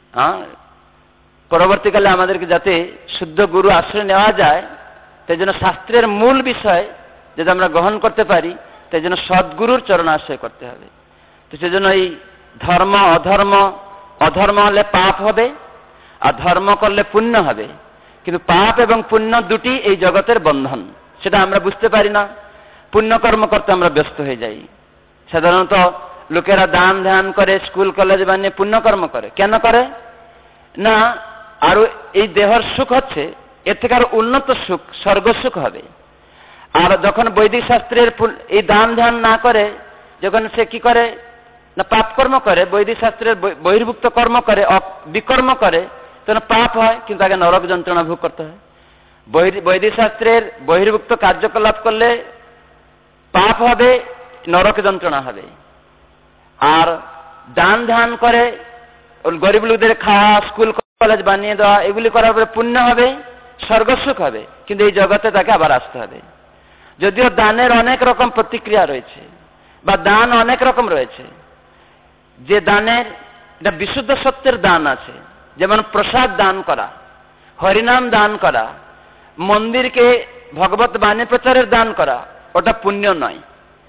পরবর্তীকালে আমাদেরকে যাতে শুদ্ধ গুরু আশ্রয় নেওয়া যায়, তাই জন্য শাস্ত্রের মূল বিষয় যদি আমরা গ্রহণ করতে পারি, তাই জন্য সদ্গুরুর চরণ আশ্রয় করতে হবে। তো সেজন্য এই ধর্ম অধর্ম, অধর্ম হলে পাপ হবে আর ধর্ম করলে পুণ্য হবে। কিন্তু পাপ এবং পুণ্য দুটি এই জগতের বন্ধন, সেটা আমরা বুঝতে পারি না। পুণ্যকর্ম করতে আমরা ব্যস্ত হয়ে যাই। সাধারণত লোকেরা দান ধ্যান করে, স্কুল কলেজ বানিয়ে পুণ্যকর্ম করে। কেন করে না? আরো এই দেহর সুখ হচ্ছে, এর থেকে আরো উন্নত সুখ, স্বর্গ সুখ হবে। আর যখন বৈদিক শাস্ত্রের এই দান ধ্যান না করে, যখন সে কি করে না পাপকর্ম করে, বৈদিক শাস্ত্রের বহির্ভুক্ত কর্ম করে, বিকর্ম করে, তখন পাপ হয়, কিন্তু আগে নরক যন্ত্রণা ভোগ করতে হয়। বৈদিক শাস্ত্রের বহির্ভুক্ত কার্যকলাপ করলে পাপ হবে, নরক যন্ত্রণা হবে। আর দান ধ্যান করে গরিব লোকদের খাওয়া, স্কুল কলেজ বানিয়ে দেওয়া, এগুলি করার পরে পুণ্য হবে, স্বর্গসুখ হবে। কিন্তু এই জগতে তাকে আবার আসতে হবে। যদিও দানের অনেক রকম প্রতিক্রিয়া রয়েছে বা দান অনেক রকম রয়েছে, যে দানের এটা বিশুদ্ধ সত্যের দান আছে, যেমন প্রসাদ দান করা, হরিনাম দান করা, মন্দিরকে ভগবত বাণী প্রচারের দান করা, ওটা পুণ্য নয়।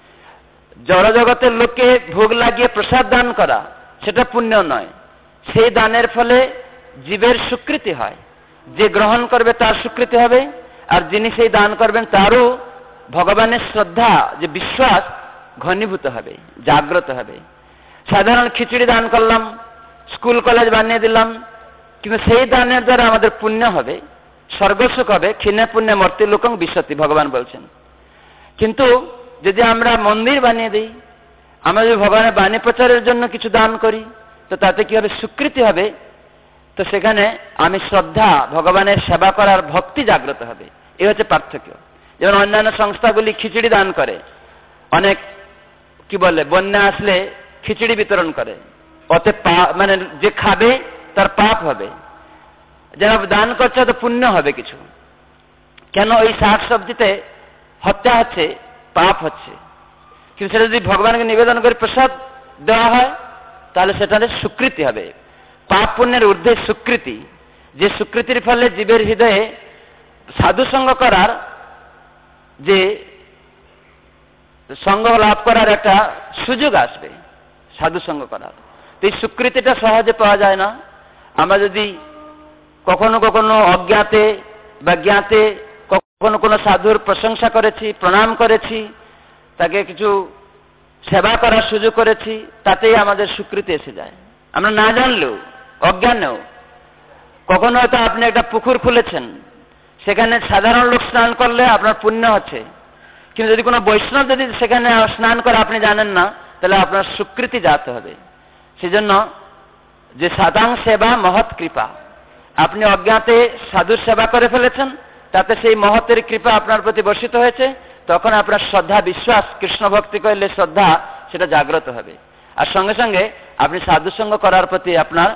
জড়জগতের লোককে ভোগ লাগিয়ে প্রসাদ দান করা, সেটা পুণ্য নয়। সেই দানের ফলে জীবের স্বীকৃতি হয়, যে গ্রহণ করবে তার স্বীকৃতি হবে, আর যিনি সেই দান করবেন তারও ভগবানের শ্রদ্ধা, যে বিশ্বাস ঘনীভূত হবে, জাগ্রত হবে। সাধারণ খিচুড়ি দান করলাম, স্কুল কলেজ বানিয়ে দিলাম, কিন্তু সেই দানের দ্বারা আমাদের পুণ্য হবে, স্বর্গসুখ হবে। ক্ষীণে পুণ্যে মর্তি লোকং বিশতি, ভগবান বলছেন। কিন্তু যদি আমরা মন্দির বানিয়ে দিই, আমরা যদি ভগবানের বাণী প্রচারের জন্য কিছু দান করি, তো তাতে কি হবে? স্বীকৃতি হবে। তো সেখানে আমি শ্রদ্ধা, ভগবানের সেবা করার ভক্তি জাগ্রত হবে। এই হচ্ছে পার্থক্য। যেমন অন্যান্য সংস্থাগুলি খিচুড়ি দান করে, অনেক কি বলে বন্যা আসলে খিচুড়ি বিতরণ করে, ওতে মানে যে খাবে তার পাপ হবে, যারা দান করছে তো পুণ্য হবে কিছু। কেন? এই শাক সবজিতে হত্যা হচ্ছে, পাপ হচ্ছে। কিন্তু সেটা যদি ভগবানকে নিবেদন করে প্রসাদ দেওয়া হয়, তাহলে সেটাতে স্বীকৃতি হবে। পাপ পুণ্যের ঊর্ধ্বে স্বীকৃতি, যে স্বীকৃতির ফলে জীবের হৃদয়ে সাধুসঙ্গ করার, যে সঙ্গ লাভ করার একটা সুযোগ আসবে, সাধুসঙ্গ করার। তো এই স্বীকৃতিটা সহজে পাওয়া যায় না। আমরা যদি কখনো কখনো অজ্ঞাতে বা জ্ঞাতে কখনো কোনো সাধুর প্রশংসা করেছি, প্রণাম করেছি, তাকে কিছু সেবা করার সুযোগ করেছি, তাতেই আমাদের স্বীকৃতি এসে যায়। আমরা না জানলেও, অজ্ঞানেও, কখনো হয়তো আপনি একটা পুকুর খুলেছেন, সেখানে সাধারণ লোক স্নান করলে আপনার পুণ্য হচ্ছে, কিন্তু যদি কোনো বৈষ্ণব যদি সেখানে স্নান করে আপনি জানেন না, তাহলে আপনার স্বীকৃতি জাত হবে। সেজন্য যে সাধাং সেবা মহৎ কৃপা, আপনি অজ্ঞাতে সাধুর সেবা করে ফেলেছেন, তাতে সেই মহতের কৃপা আপনার প্রতি বর্ষিত হয়েছে, তখন আপনার শ্রদ্ধা, বিশ্বাস, কৃষ্ণ ভক্তি করলে শ্রদ্ধা সেটা জাগ্রত হবে। আর সঙ্গে সঙ্গে আপনি সাধুসঙ্গ করার প্রতি আপনার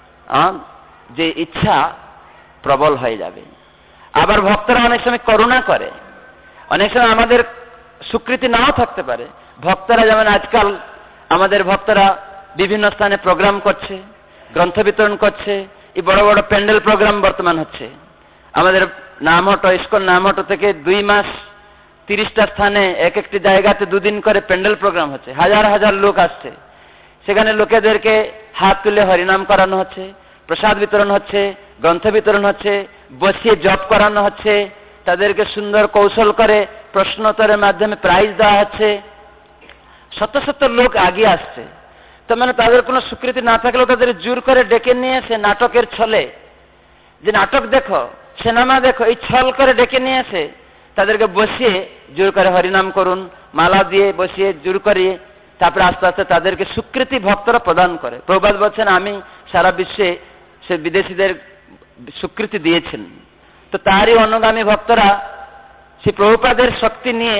যে ইচ্ছা প্রবল হয়ে যাবে। আবার ভক্তরা অনেক সময় করুণা করে, অনেক সময় আমাদের স্বীকৃতি নাও থাকতে পারে। ভক্তরা যেমন আজকাল আমাদের ভক্তরা বিভিন্ন স্থানে প্রোগ্রাম করছে, গ্রন্থ বিতরণ করছে, এই বড় বড় প্যান্ডেল প্রোগ্রাম বর্তমান হচ্ছে। আমাদের নামহট্ট, ইস্কন নামহট্ট থেকে 2 মাস 30টা স্থানে এক একটি জায়গাতে 2 দিন করে প্যান্ডেল প্রোগ্রাম হচ্ছে, হাজার হাজার লোক আসছে। সেখানে লোকেদেরকে হাত তুলে হরিনাম করানো হচ্ছে, প্রসাদ বিতরণ হচ্ছে, গ্রন্থ বিতরণ হচ্ছে, বসিয়ে জপ করানো হচ্ছে, তাদেরকে সুন্দর কৌশল করে প্রশ্নোত্তরের মাধ্যমে প্রাইজ দেওয়া হচ্ছে। শত শত লোক আগিয়ে আসছে। তো মানে তাদের কোনো স্বীকৃতি না থাকলেও তাদের জোর করে ডেকে নিয়ে এসে নাটকের ছলে, যে নাটক দেখো, সিনেমা দেখো, এই ছল করে ডেকে নিয়ে এসে তাদেরকে বসিয়ে জোর করে হরিনাম করুন, মালা দিয়ে বসিয়ে জোর করিয়ে, তারপরে আস্তে আস্তে তাদেরকে স্বীকৃতি ভক্তরা প্রদান করে। প্রভুপাদ বলছেন, আমি সারা বিশ্বে সে বিদেশিদের স্বীকৃতি দিয়েছেন। তো তারই অনুগামী ভক্তরা সেই প্রভুপাদের শক্তি নিয়ে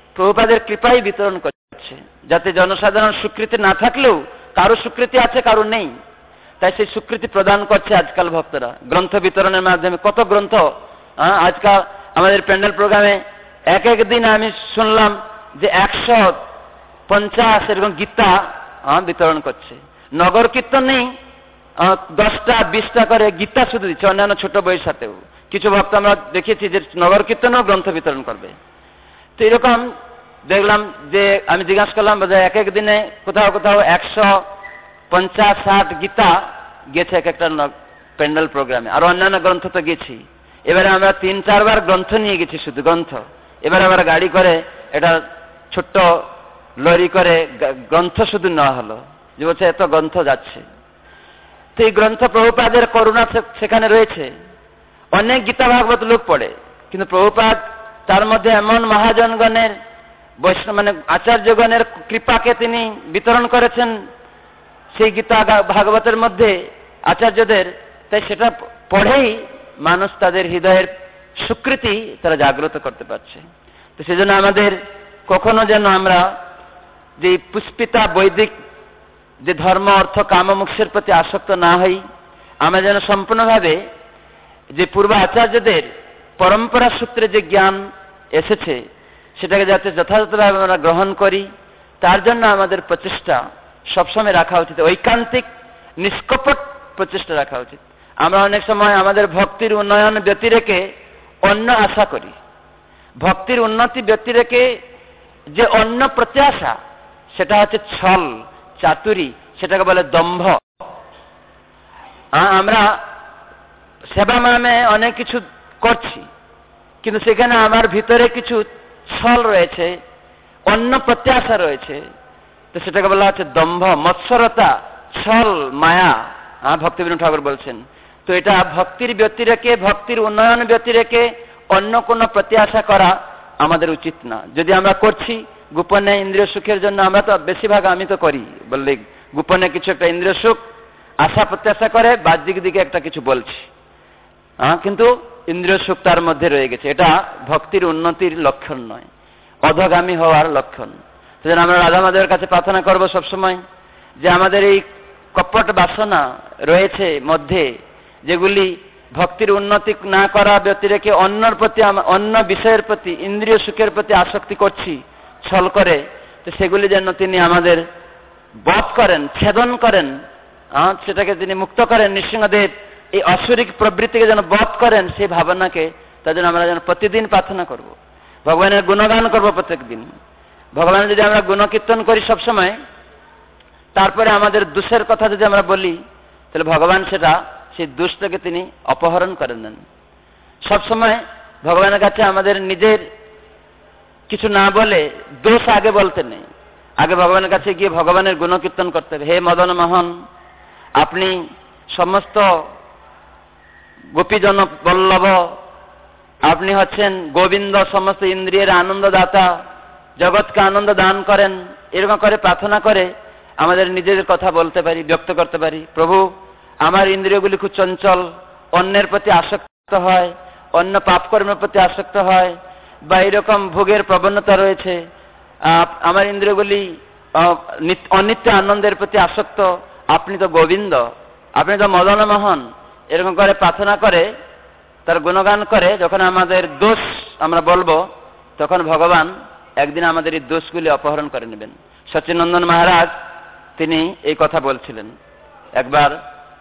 প্রভুপাদের কৃপাই বিতরণ করছে, যাতে জনসাধারণ স্বীকৃতি না থাকলেও কারো স্বীকৃতি আছে, কারো নেই, তাই সেই স্বীকৃতি প্রদান করছে আজকাল ভক্তরা গ্রন্থ বিতরণের মাধ্যমে। কত গ্রন্থ আজকাল আমাদের প্যান্ডেল প্রোগ্রামে এক দিন আমি শুনলাম যে 150 এরকম গীতা বিতরণ করছে। নগর কীর্তন নেই, 10টা 20টা করে গীতা শুধু দিচ্ছে, অন্যান্য ছোট বইয়ের সাথেও। কিছু ভক্ত আমরা দেখেছি যে নগর কীর্তনেও গ্রন্থ বিতরণ করবে। তো এরকম দেখলাম যে আমি জিজ্ঞাসা করলাম যে এক দিনে কোথাও কোথাও 150-60 গীতা গেছে এক একটা প্যান্ডেল প্রোগ্রামে, আর অন্যান্য গ্রন্থ তো গেছি। এবারে আমরা 3-4 বার গ্রন্থ নিয়ে গেছি, শুধু গ্রন্থ। এবারে আবার গাড়ি করে এটা ছোট্ট লরি করে গ্রন্থ শুধু নেওয়া হলো, যে বলছে এত গ্রন্থ যাচ্ছে। তো এই গ্রন্থ প্রভুপাদের করুণা সেখানে রয়েছে। অনেক গীতা ভাগবত লোক পড়ে, কিন্তু প্রভুপাদ তার মধ্যে এমন মহাজনগণের বৈষ্ণব মানে আচার্যগণের কৃপাকে তিনি বিতরণ করেছেন সেই গীতা ভাগবতের মধ্যে আচার্যদের, তাই সেটা পড়েই মানুষ তাদের হৃদয়ের স্বীকৃতি তারা জাগ্রত করতে পারছে। তো সেজন্য আমাদের কখনো যেন আমরা যে পুষ্পিতা বৈদিক যে ধর্ম অর্থ কাম মোক্ষের প্রতি আসক্ত না হই, আমরা যেন সম্পূর্ণভাবে যে পূর্ব আচার্যদের পরম্পরা সূত্রে যে জ্ঞান এসেছে সেটাকে যাতে যথাযথভাবে আমরা গ্রহণ করি, তার জন্য আমাদের প্রচেষ্টা সবসময় রাখা উচিত, ঐকান্তিক নিষ্কপট প্রচেষ্টা রাখা উচিত। আমরা অনেক সময় আমাদের ভক্তির উন্নয়ন ব্যতিরেকে অন্য আশা করি, ভক্তির উন্নতি ব্যতিরেকে যে অন্য প্রত্যাশা, সেটা হচ্ছে ছল চাতুরি, সেটাকে বলে দম্ভ। আমরা সেবা নামে অনেক কিছু করছি, কিন্তু সেখানে আমার ভিতরে কিছু ছল রয়েছে, অন্য প্রত্যাশা রয়েছে, তো সেটাকে বলা হচ্ছে দম্ভ, মৎসরতা, ছল, মায়া। ভক্তিবিনোদ ঠাকুর বলছেন। তো এটা ভক্তির ব্যতিরেকে, ভক্তির উন্নয়ন ব্যতিরেকে অন্য কোনো প্রত্যাশা করা আমাদের উচিত না। যদি আমরা করছি গোপনে ইন্দ্রিয় সুখের জন্য, আমরা তো বেশিরভাগ আমি তো করি বললে গোপনে কিছু একটা ইন্দ্রিয় সুখ আশা প্রত্যাশা করে বাহ্যিক দিকে একটা কিছু বলছি, কিন্তু ইন্দ্রিয় সুখ তার মধ্যে রয়ে গেছে। এটা ভক্তির উন্নতির লক্ষণ নয়, অধগামী হওয়ার লক্ষণ। সেজন্য আমরা রাধা মাধবের কাছে প্রার্থনা করব সবসময় যে আমাদের এই কপট বাসনা রয়েছে মধ্যে, যেগুলি ভক্তির উন্নতি না করা ব্যতিরেকে অন্যর প্রতি, অন্য বিষয়ের প্রতি, ইন্দ্রিয় সুখের প্রতি আসক্তি করছি ছল করে, তো সেগুলি যেন তিনি আমাদের বধ করেন, ছেদন করেন, সেটাকে তিনি মুক্ত করেন। নৃসিংহদেব এই অসুরিক প্রবৃত্তিকে যেন বধ করেন, সেই ভাবনাকে তার জন্য আমরা যেন প্রতিদিন প্রার্থনা করব, ভগবানের গুণগান করব প্রত্যেক দিন। ভগবানের যদি আমরা গুণকীর্তন করি সবসময়, তারপরে আমাদের দোষের কথা যদি আমরা বলি, তাহলে ভগবান সেটা সেই দোষটাকে তিনি অপহরণ করে নেন। সবসময় ভগবানের কাছে আমাদের নিজের কিছু না বলে দোষ আগে বলতে নেই, আগে ভগবানের কাছে গিয়ে ভগবানের গুণকীর্তন করতে হবে। হে মদন মোহন, আপনি সমস্ত গোপীজন বল্লভ, আপনি হচ্ছেন গোবিন্দ, সমস্ত ইন্দ্রিয়ের আনন্দদাতা, জগৎকে আনন্দ দান করেন। এরকম করে প্রার্থনা করে আমাদের নিজেদের কথা বলতে পারি, ব্যক্ত করতে পারি। প্রভু, আমার ইন্দ্রিয়গুলি খুব চঞ্চল, অন্যের প্রতি আসক্ত হয়, অন্য পাপকর্মের প্রতি আসক্ত হয়, বা এরকম ভোগের প্রবণতা রয়েছে। আমার ইন্দ্রিয়গুলি অনিত্য আনন্দের প্রতি আসক্ত। আপনি তো গোবিন্দ, আপনি তো মদন মোহন। এরকম করে প্রার্থনা করে, তার গুণগান করে যখন আমাদের দোষ আমরা বলবো, তখন ভগবান একদিন আমাদের এই দোষগুলি অপহরণ করে নেবেন। সচিনন্দন মহারাজ তিনি এই কথা বলছিলেন। একবার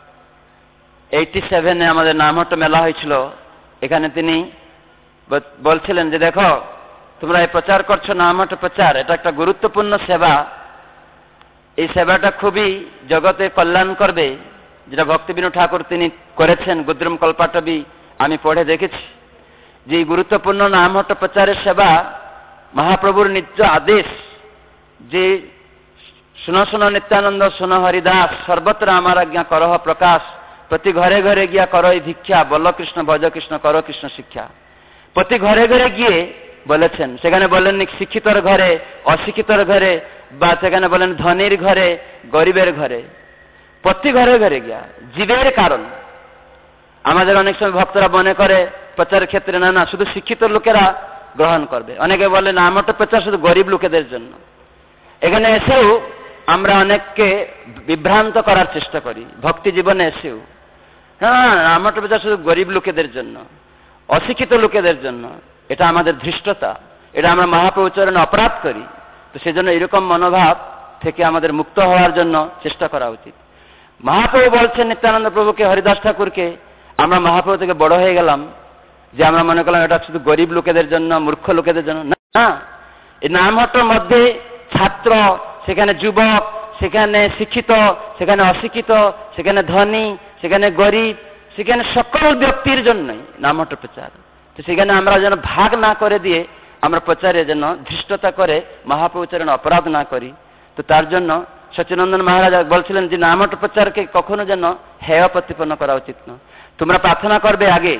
87-এ আমাদের নামহট্ট মেলা হয়েছিল, এখানে তিনি বলছিলেন যে দেখো, তোমরা এই প্রচার করছো নামহট্ট প্রচার, এটা একটা গুরুত্বপূর্ণ সেবা। এই সেবাটা খুবই জগতে কল্যাণ করবে, যেটা ভক্তিবিনোদ ঠাকুর তিনি করেছেন গুদ্রুম কল্পাটবি, আমি পড়ে দেখেছি যে এই গুরুত্বপূর্ণ নামহট্ট প্রচারের সেবা মহাপ্রভুর নিত্য আদেশ যে শুনো শুনো নিত্যানন্দ শুনো হরিদাস, সর্বত্র আমার আজ্ঞা করহ প্রকাশ, প্রতি ঘরে ঘরে গিয়া করই ভিক্ষা, বল কৃষ্ণ ভজ কৃষ্ণ করো কৃষ্ণ শিক্ষা। প্রতি ঘরে ঘরে গিয়ে বলেছেন, সেখানে বলেননি শিক্ষিতর ঘরে, অশিক্ষিতর ঘরে, বা সেখানে বলেন ধনীর ঘরে, গরিবের ঘরে, প্রতি ঘরে ঘরে গিয়া জীবের কারণ। আমাদের অনেক সময় ভক্তরা মনে করে প্রচার ক্ষেত্রে না, শুধু শিক্ষিত লোকেরা গ্রহণ করবে। অনেকে বলে নামঠ প্রচার শুধু গরিব লোকেদের জন্য। এখানে এসেও আমরা অনেককে বিভ্রান্ত করার চেষ্টা করি ভক্তি জীবনে এসেও। হ্যাঁ, নামঠ প্রচার শুধু গরিব লোকেদের জন্য, অশিক্ষিত লোকেদের জন্য। এটা আমাদের ধৃষ্টতা, এটা আমরা মহাপ্রভু চরণে অপরাধ করি। তো সেজন্য এরকম মনোভাব থেকে আমাদের মুক্ত হওয়ার জন্য চেষ্টা করা উচিত। মহাপ্রভু বলছেন নিত্যানন্দ প্রভুকে, হরিদাস ঠাকুরকে, আমরা মহাপ্রভু থেকে বড় হয়ে গেলাম যে আমরা মনে করলাম এটা শুধু গরিব লোকেদের জন্য, মূর্খ লোকেদের জন্য। না, এই নামহট্টর মধ্যে ছাত্র, সেখানে যুবক, সেখানে শিক্ষিত, সেখানে অশিক্ষিত, সেখানে ধনী, সেখানে গরিব, সেখানে সকল ব্যক্তির জন্যই নামহট্ট প্রচার। তো সেখানে আমরা যেন ভাগ না করে দিয়ে আমরা প্রচারে যেন ধৃষ্টতা করে মহাপ্রভু চরণে অপরাধ না করি। তো তার জন্য সচিনন্দন মহারাজ বলছিলেন যে নামহট্ট প্রচারকে কখনো যেন হেয় প্রতিপন্ন করা উচিত না। তোমরা প্রার্থনা করবে আগে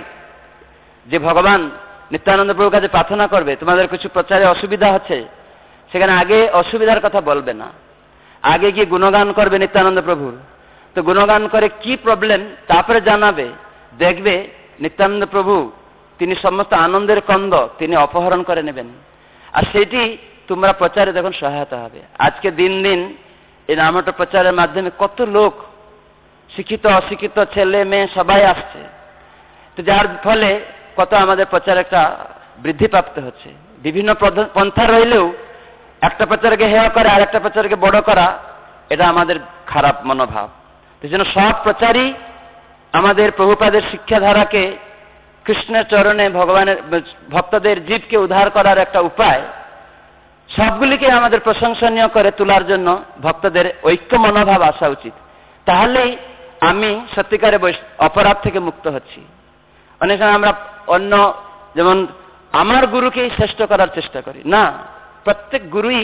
যে ভগবান নিত্যানন্দ প্রভুর কাছে প্রার্থনা করবে, তোমাদের কিছু প্রচারে অসুবিধা হচ্ছে, সেখানে আগে অসুবিধার কথা বলবে না, আগে গিয়ে গুণগান করবে নিত্যানন্দ প্রভুর। তো গুণগান করে কি প্রবলেম তারপরে জানাবে, দেখবে নিত্যানন্দ প্রভু তিনি সমস্ত আনন্দের কন্দ তিনি অপহরণ করে নেবেন। আর সেটি তোমরা প্রচারে তখন সহায়তা হবে। আজকে দিন দিন এই নামহট্ট প্রচারের মাধ্যমে কত লোক, শিক্ষিত অশিক্ষিত, ছেলে মেয়ে সবাই আসছে। তো যার ফলে কত আমাদের প্রচার একটা বৃদ্ধিপ্রাপ্ত হচ্ছে। বিভিন্ন পন্থা রইলেও একটা প্রচারকে হেয় করা আর একটা প্রচারকে বড় করা, এটা আমাদের খারাপ মনোভাব। সেই জন্য সব প্রচারই আমাদের প্রভুপাদের শিক্ষাধারাকে কৃষ্ণের চরণে ভগবানের ভক্তদের জীবকে উদ্ধার করার একটা উপায়, সবগুলিকে আমাদের প্রশংসনীয় করে তোলার জন্য ভক্তদের ঐক্য মনোভাব আসা উচিত। তাহলেই আমি সত্যিকারে অপরাধ থেকে মুক্ত হচ্ছি। অনেক সময় আমরা অন্য, যেমন আমার গুরুকেই শ্রেষ্ঠ করার চেষ্টা করি। না, প্রত্যেক গুরুই,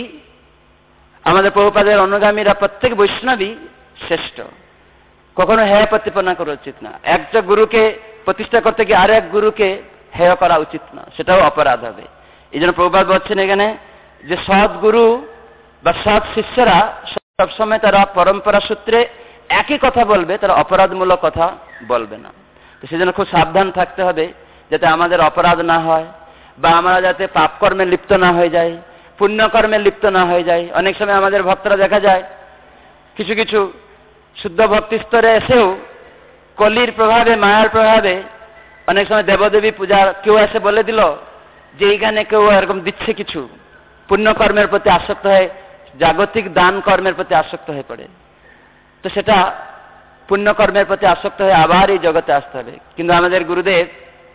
আমাদের প্রভুপাদের অনুগামীরা প্রত্যেক বৈষ্ণবী শ্রেষ্ঠ। কখনো হেয় প্রতিপন্ন করা উচিত না। একটা গুরুকে প্রতিষ্ঠা করতে গিয়ে আর এক গুরুকে হেয় করা উচিত না, সেটাও অপরাধ হবে। এই জন্য প্রভুপাদ বলছেন এখানে যে সৎ গুরু বা সৎ শিষ্যরা সবসময় তারা পরম্পরা সূত্রে একই কথা বলবে, তারা অপরাধমূলক কথা বলবে না। তো সেজন্য খুব সাবধান থাকতে হবে যাতে আমাদের অপরাধ না হয়, বা আমরা যাতে পাপকর্মে লিপ্ত না হয়ে যাই, পুণ্যকর্মে লিপ্ত না হয়ে যাই। অনেক সময় আমাদের ভক্তরা দেখা যায় কিছু কিছু শুদ্ধ ভক্তি স্তরে এসেও কলির প্রভাবে, মায়ার প্রভাবে অনেক সময় দেবদেবী পূজা কেউ এসে বলে দিল যে এইখানে কেউ এরকম দিচ্ছে, কিছু পুণ্যকর্মের প্রতি আসক্ত হয়ে, জাগতিক দান কর্মের প্রতি আসক্ত হয়ে পড়ে। তো সেটা পুণ্যকর্মের প্রতি আসক্ত হয়ে আবার এই জগতে আসতে হবে। কিন্তু আমাদের গুরুদেব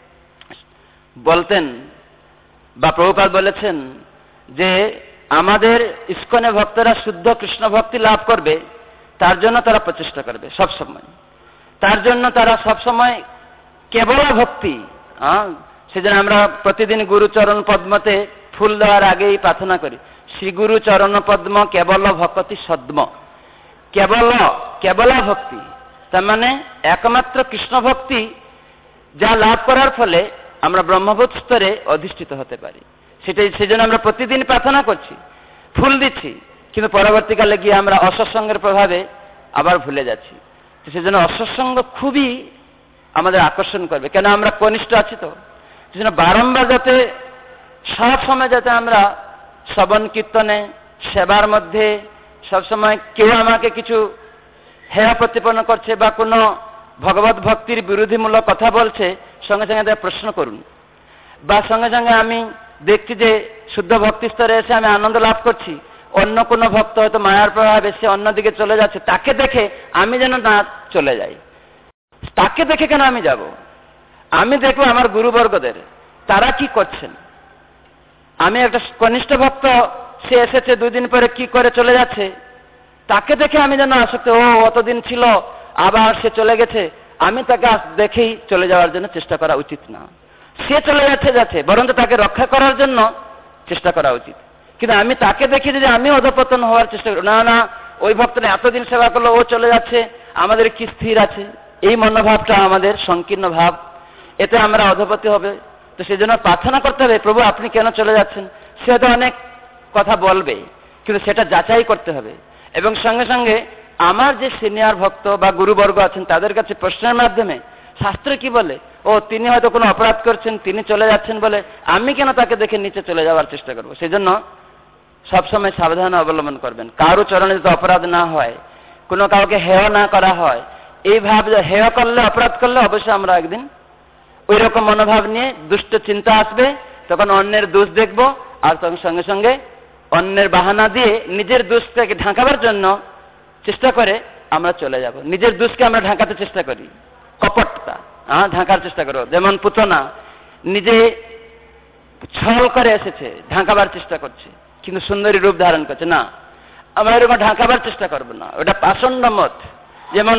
বলতেন বা প্রভুপাদ বলেছেন যে আমাদের ইস্কনে ভক্তরা শুদ্ধ কৃষ্ণ ভক্তি লাভ করবে, তার জন্য তারা প্রচেষ্টা করবে সবসময়। তার জন্য তারা সবসময় কেবল ভক্তি, সেজন্য আমরা প্রতিদিন গুরুচরণ পদ্মতে ফুল দেওয়ার আগেই প্রার্থনা করি, শ্রী গুরু চরণ পদ্ম কেবল ভক্তি সদ্ম। কেবল ভক্তি, তার মানে একমাত্র কৃষ্ণ ভক্তি যা লাভ করার ফলে আমরা ব্রহ্মবোধ স্তরে অধিষ্ঠিত হতে পারি। সেজন্য আমরা প্রতিদিন প্রার্থনা করছি, ফুল দিচ্ছি, কিন্তু পরবর্তীকালে গিয়ে আমরা অসৎসঙ্গের প্রভাবে আবার ভুলে যাচ্ছি। সেজন্য অসৎসঙ্গ খুবই আমাদের আকর্ষণ করবে, কেন আমরা কনিষ্ঠ আছি। তো সেজন্য বারংবার যাতে সব সময় যাতে আমরা শ্রবণ কীর্তনে, সেবার মধ্যে সবসময় কেউ আমাকে কিছু হেয় প্রতিপন্ন করছে বা কোনো ভগবত ভক্তির বিরোধীমূলক কথা বলছে, সঙ্গে সঙ্গে তারা প্রশ্ন করুন। বা সঙ্গে সঙ্গে আমি দেখছি যে শুদ্ধ ভক্তি স্তরে এসে আমি আনন্দ লাভ করছি, অন্য কোনো ভক্ত হয়তো মায়ার প্রভাবে সে অন্যদিকে চলে যাচ্ছে, তাকে দেখে আমি যেন না চলে যাই। তাকে দেখে কেন আমি যাব? আমি দেখবো আমার গুরুবর্গদের তারা কি করছেন। আমি একটা কনিষ্ঠ ভক্ত, সে এসেছে 2 দিন পরে কি করে চলে যাচ্ছে, তাকে দেখে আমি যেন আসক্ত, ও অতদিন ছিল আবার সে চলে গেছে, আমি তাকে দেখেই চলে যাওয়ার জন্য চেষ্টা করা উচিত না। সে চলে যাচ্ছে, বরং তাকে রক্ষা করার জন্য চেষ্টা করা উচিত। কিন্তু আমি তাকে দেখি যদি আমি অধঃপতন হওয়ার চেষ্টা করি, না ওই ভক্তরা এতদিন সেবা করলো, ও চলে যাচ্ছে, আমাদের কি স্থির আছে, এই মনোভাবটা আমাদের সংকীর্ণ ভাব, এতে আমরা অধঃপতি হবে। তো সেই জন্য প্রার্থনা করতে হবে, প্রভু আপনি কেন চলে যাচ্ছেন। সে হয়তো অনেক কথা বলবে, কিন্তু সেটা যাচাই করতে হবে। এবং সঙ্গে সঙ্গে আমার যে সিনিয়র ভক্ত বা গুরুবর্গ আছেন তাদের কাছে প্রশ্নের মাধ্যমে শাস্ত্র কি বলে, ও তিনি হয়তো কোনো অপরাধ করছেন, তিনি চলে যাচ্ছেন বলে আমি কেন তাকে দেখে নিচে চলে যাওয়ার চেষ্টা করব। সেই জন্য সবসময় সাবধান অবলম্বন করবেন, কারো চরণে যদি অপরাধ না হয়, কোনো কাউকে হেয় না করা হয়। এই ভাব হেয় করলে, অপরাধ করলে অবশ্যই আমরা একদিন ওই রকম মনোভাব নিয়ে দুষ্ট চিন্তা আসবে, তখন অন্যের দোষ দেখব, আর তখন সঙ্গে সঙ্গে অন্যের বাহানা দিয়ে নিজের দোষটাকে ঢাকাবার জন্য চেষ্টা করে আমরা চলে যাব। নিজের দোষকে আমরা ঢাকাতে চেষ্টা করি, কপটতা ঢাকার চেষ্টা করো। যেমন পুতনা নিজে ছল করে এসেছে, ঢাকাবার চেষ্টা করছে, কিন্তু সুন্দরী রূপ ধারণ করছে। না, আমরা এরকম ঢাকাবার চেষ্টা করবো না, ওটা পাষণ্ড মত। যেমন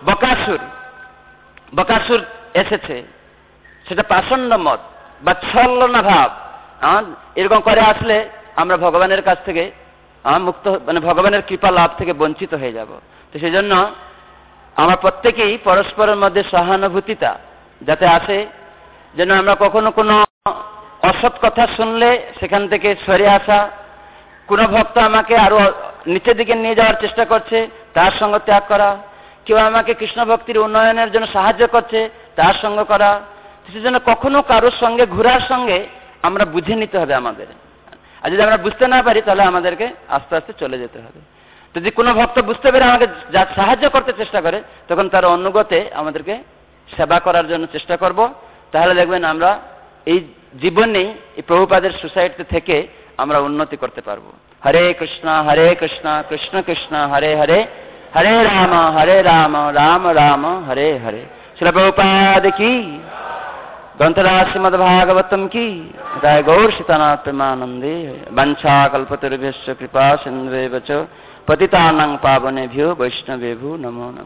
বকাসুর এসেছে, সেটা পাষণ্ড মত বা ছলনা ভাব। এরকম করে আসলে আমরা ভগবানের কাছ থেকে মুক্ত, মানে ভগবানের কৃপা লাভ থেকে বঞ্চিত হয়ে যাব। তো সেই জন্য আমরা প্রত্যেকেই পরস্পরের মধ্যে সহানুভূতিতা যাতে আসে, যেন আমরা কখনো কোনো অসৎ কথা শুনলে সেখান থেকে সরে আসা, কোনো ভক্ত আমাকে আরো নিচের দিকে নিয়ে যাওয়ার চেষ্টা করছে, তার সঙ্গ ত্যাগ করা, কেউ আমাকে কৃষ্ণ ভক্তির উন্নয়নের জন্য সাহায্য করছে, তার সঙ্গ করা। সেজন্য কখনো কারোর সঙ্গে ঘোরার সঙ্গে আমরা বুঝে নিতে হবে আমাদের। আর যদি আমরা বুঝতে না পারি তাহলে আমাদেরকে আস্তে আস্তে চলে যেতে হবে। তো যদি কোনো ভক্ত বুঝতে পেরে আমাকে যা সাহায্য করতে চেষ্টা করে, তখন তার অনুগতে আমাদেরকে সেবা করার জন্য চেষ্টা করব। তাহলে দেখবেন আমরা এই জীবনেই এই প্রভুপাদের সোসাইটিতে থেকে আমরা উন্নতি করতে পারবো। হরে কৃষ্ণ কৃষ্ণ কৃষ্ণ হরে হরে, হরে রাম রাম রাম হরে হরে। শ্রীল প্রভুপাদ কি, গ্রন্থরাজ শ্রীমদ্ ভাগবতম কি, জয় গৌর सीतानाथ प्रेमानंदे। वंशा कल्पतरुभ्यश्च कृपा सिन्धुभ्यश्च पतितानां पावनेभ्यो वैष्णवेभ्यो नमो नमः।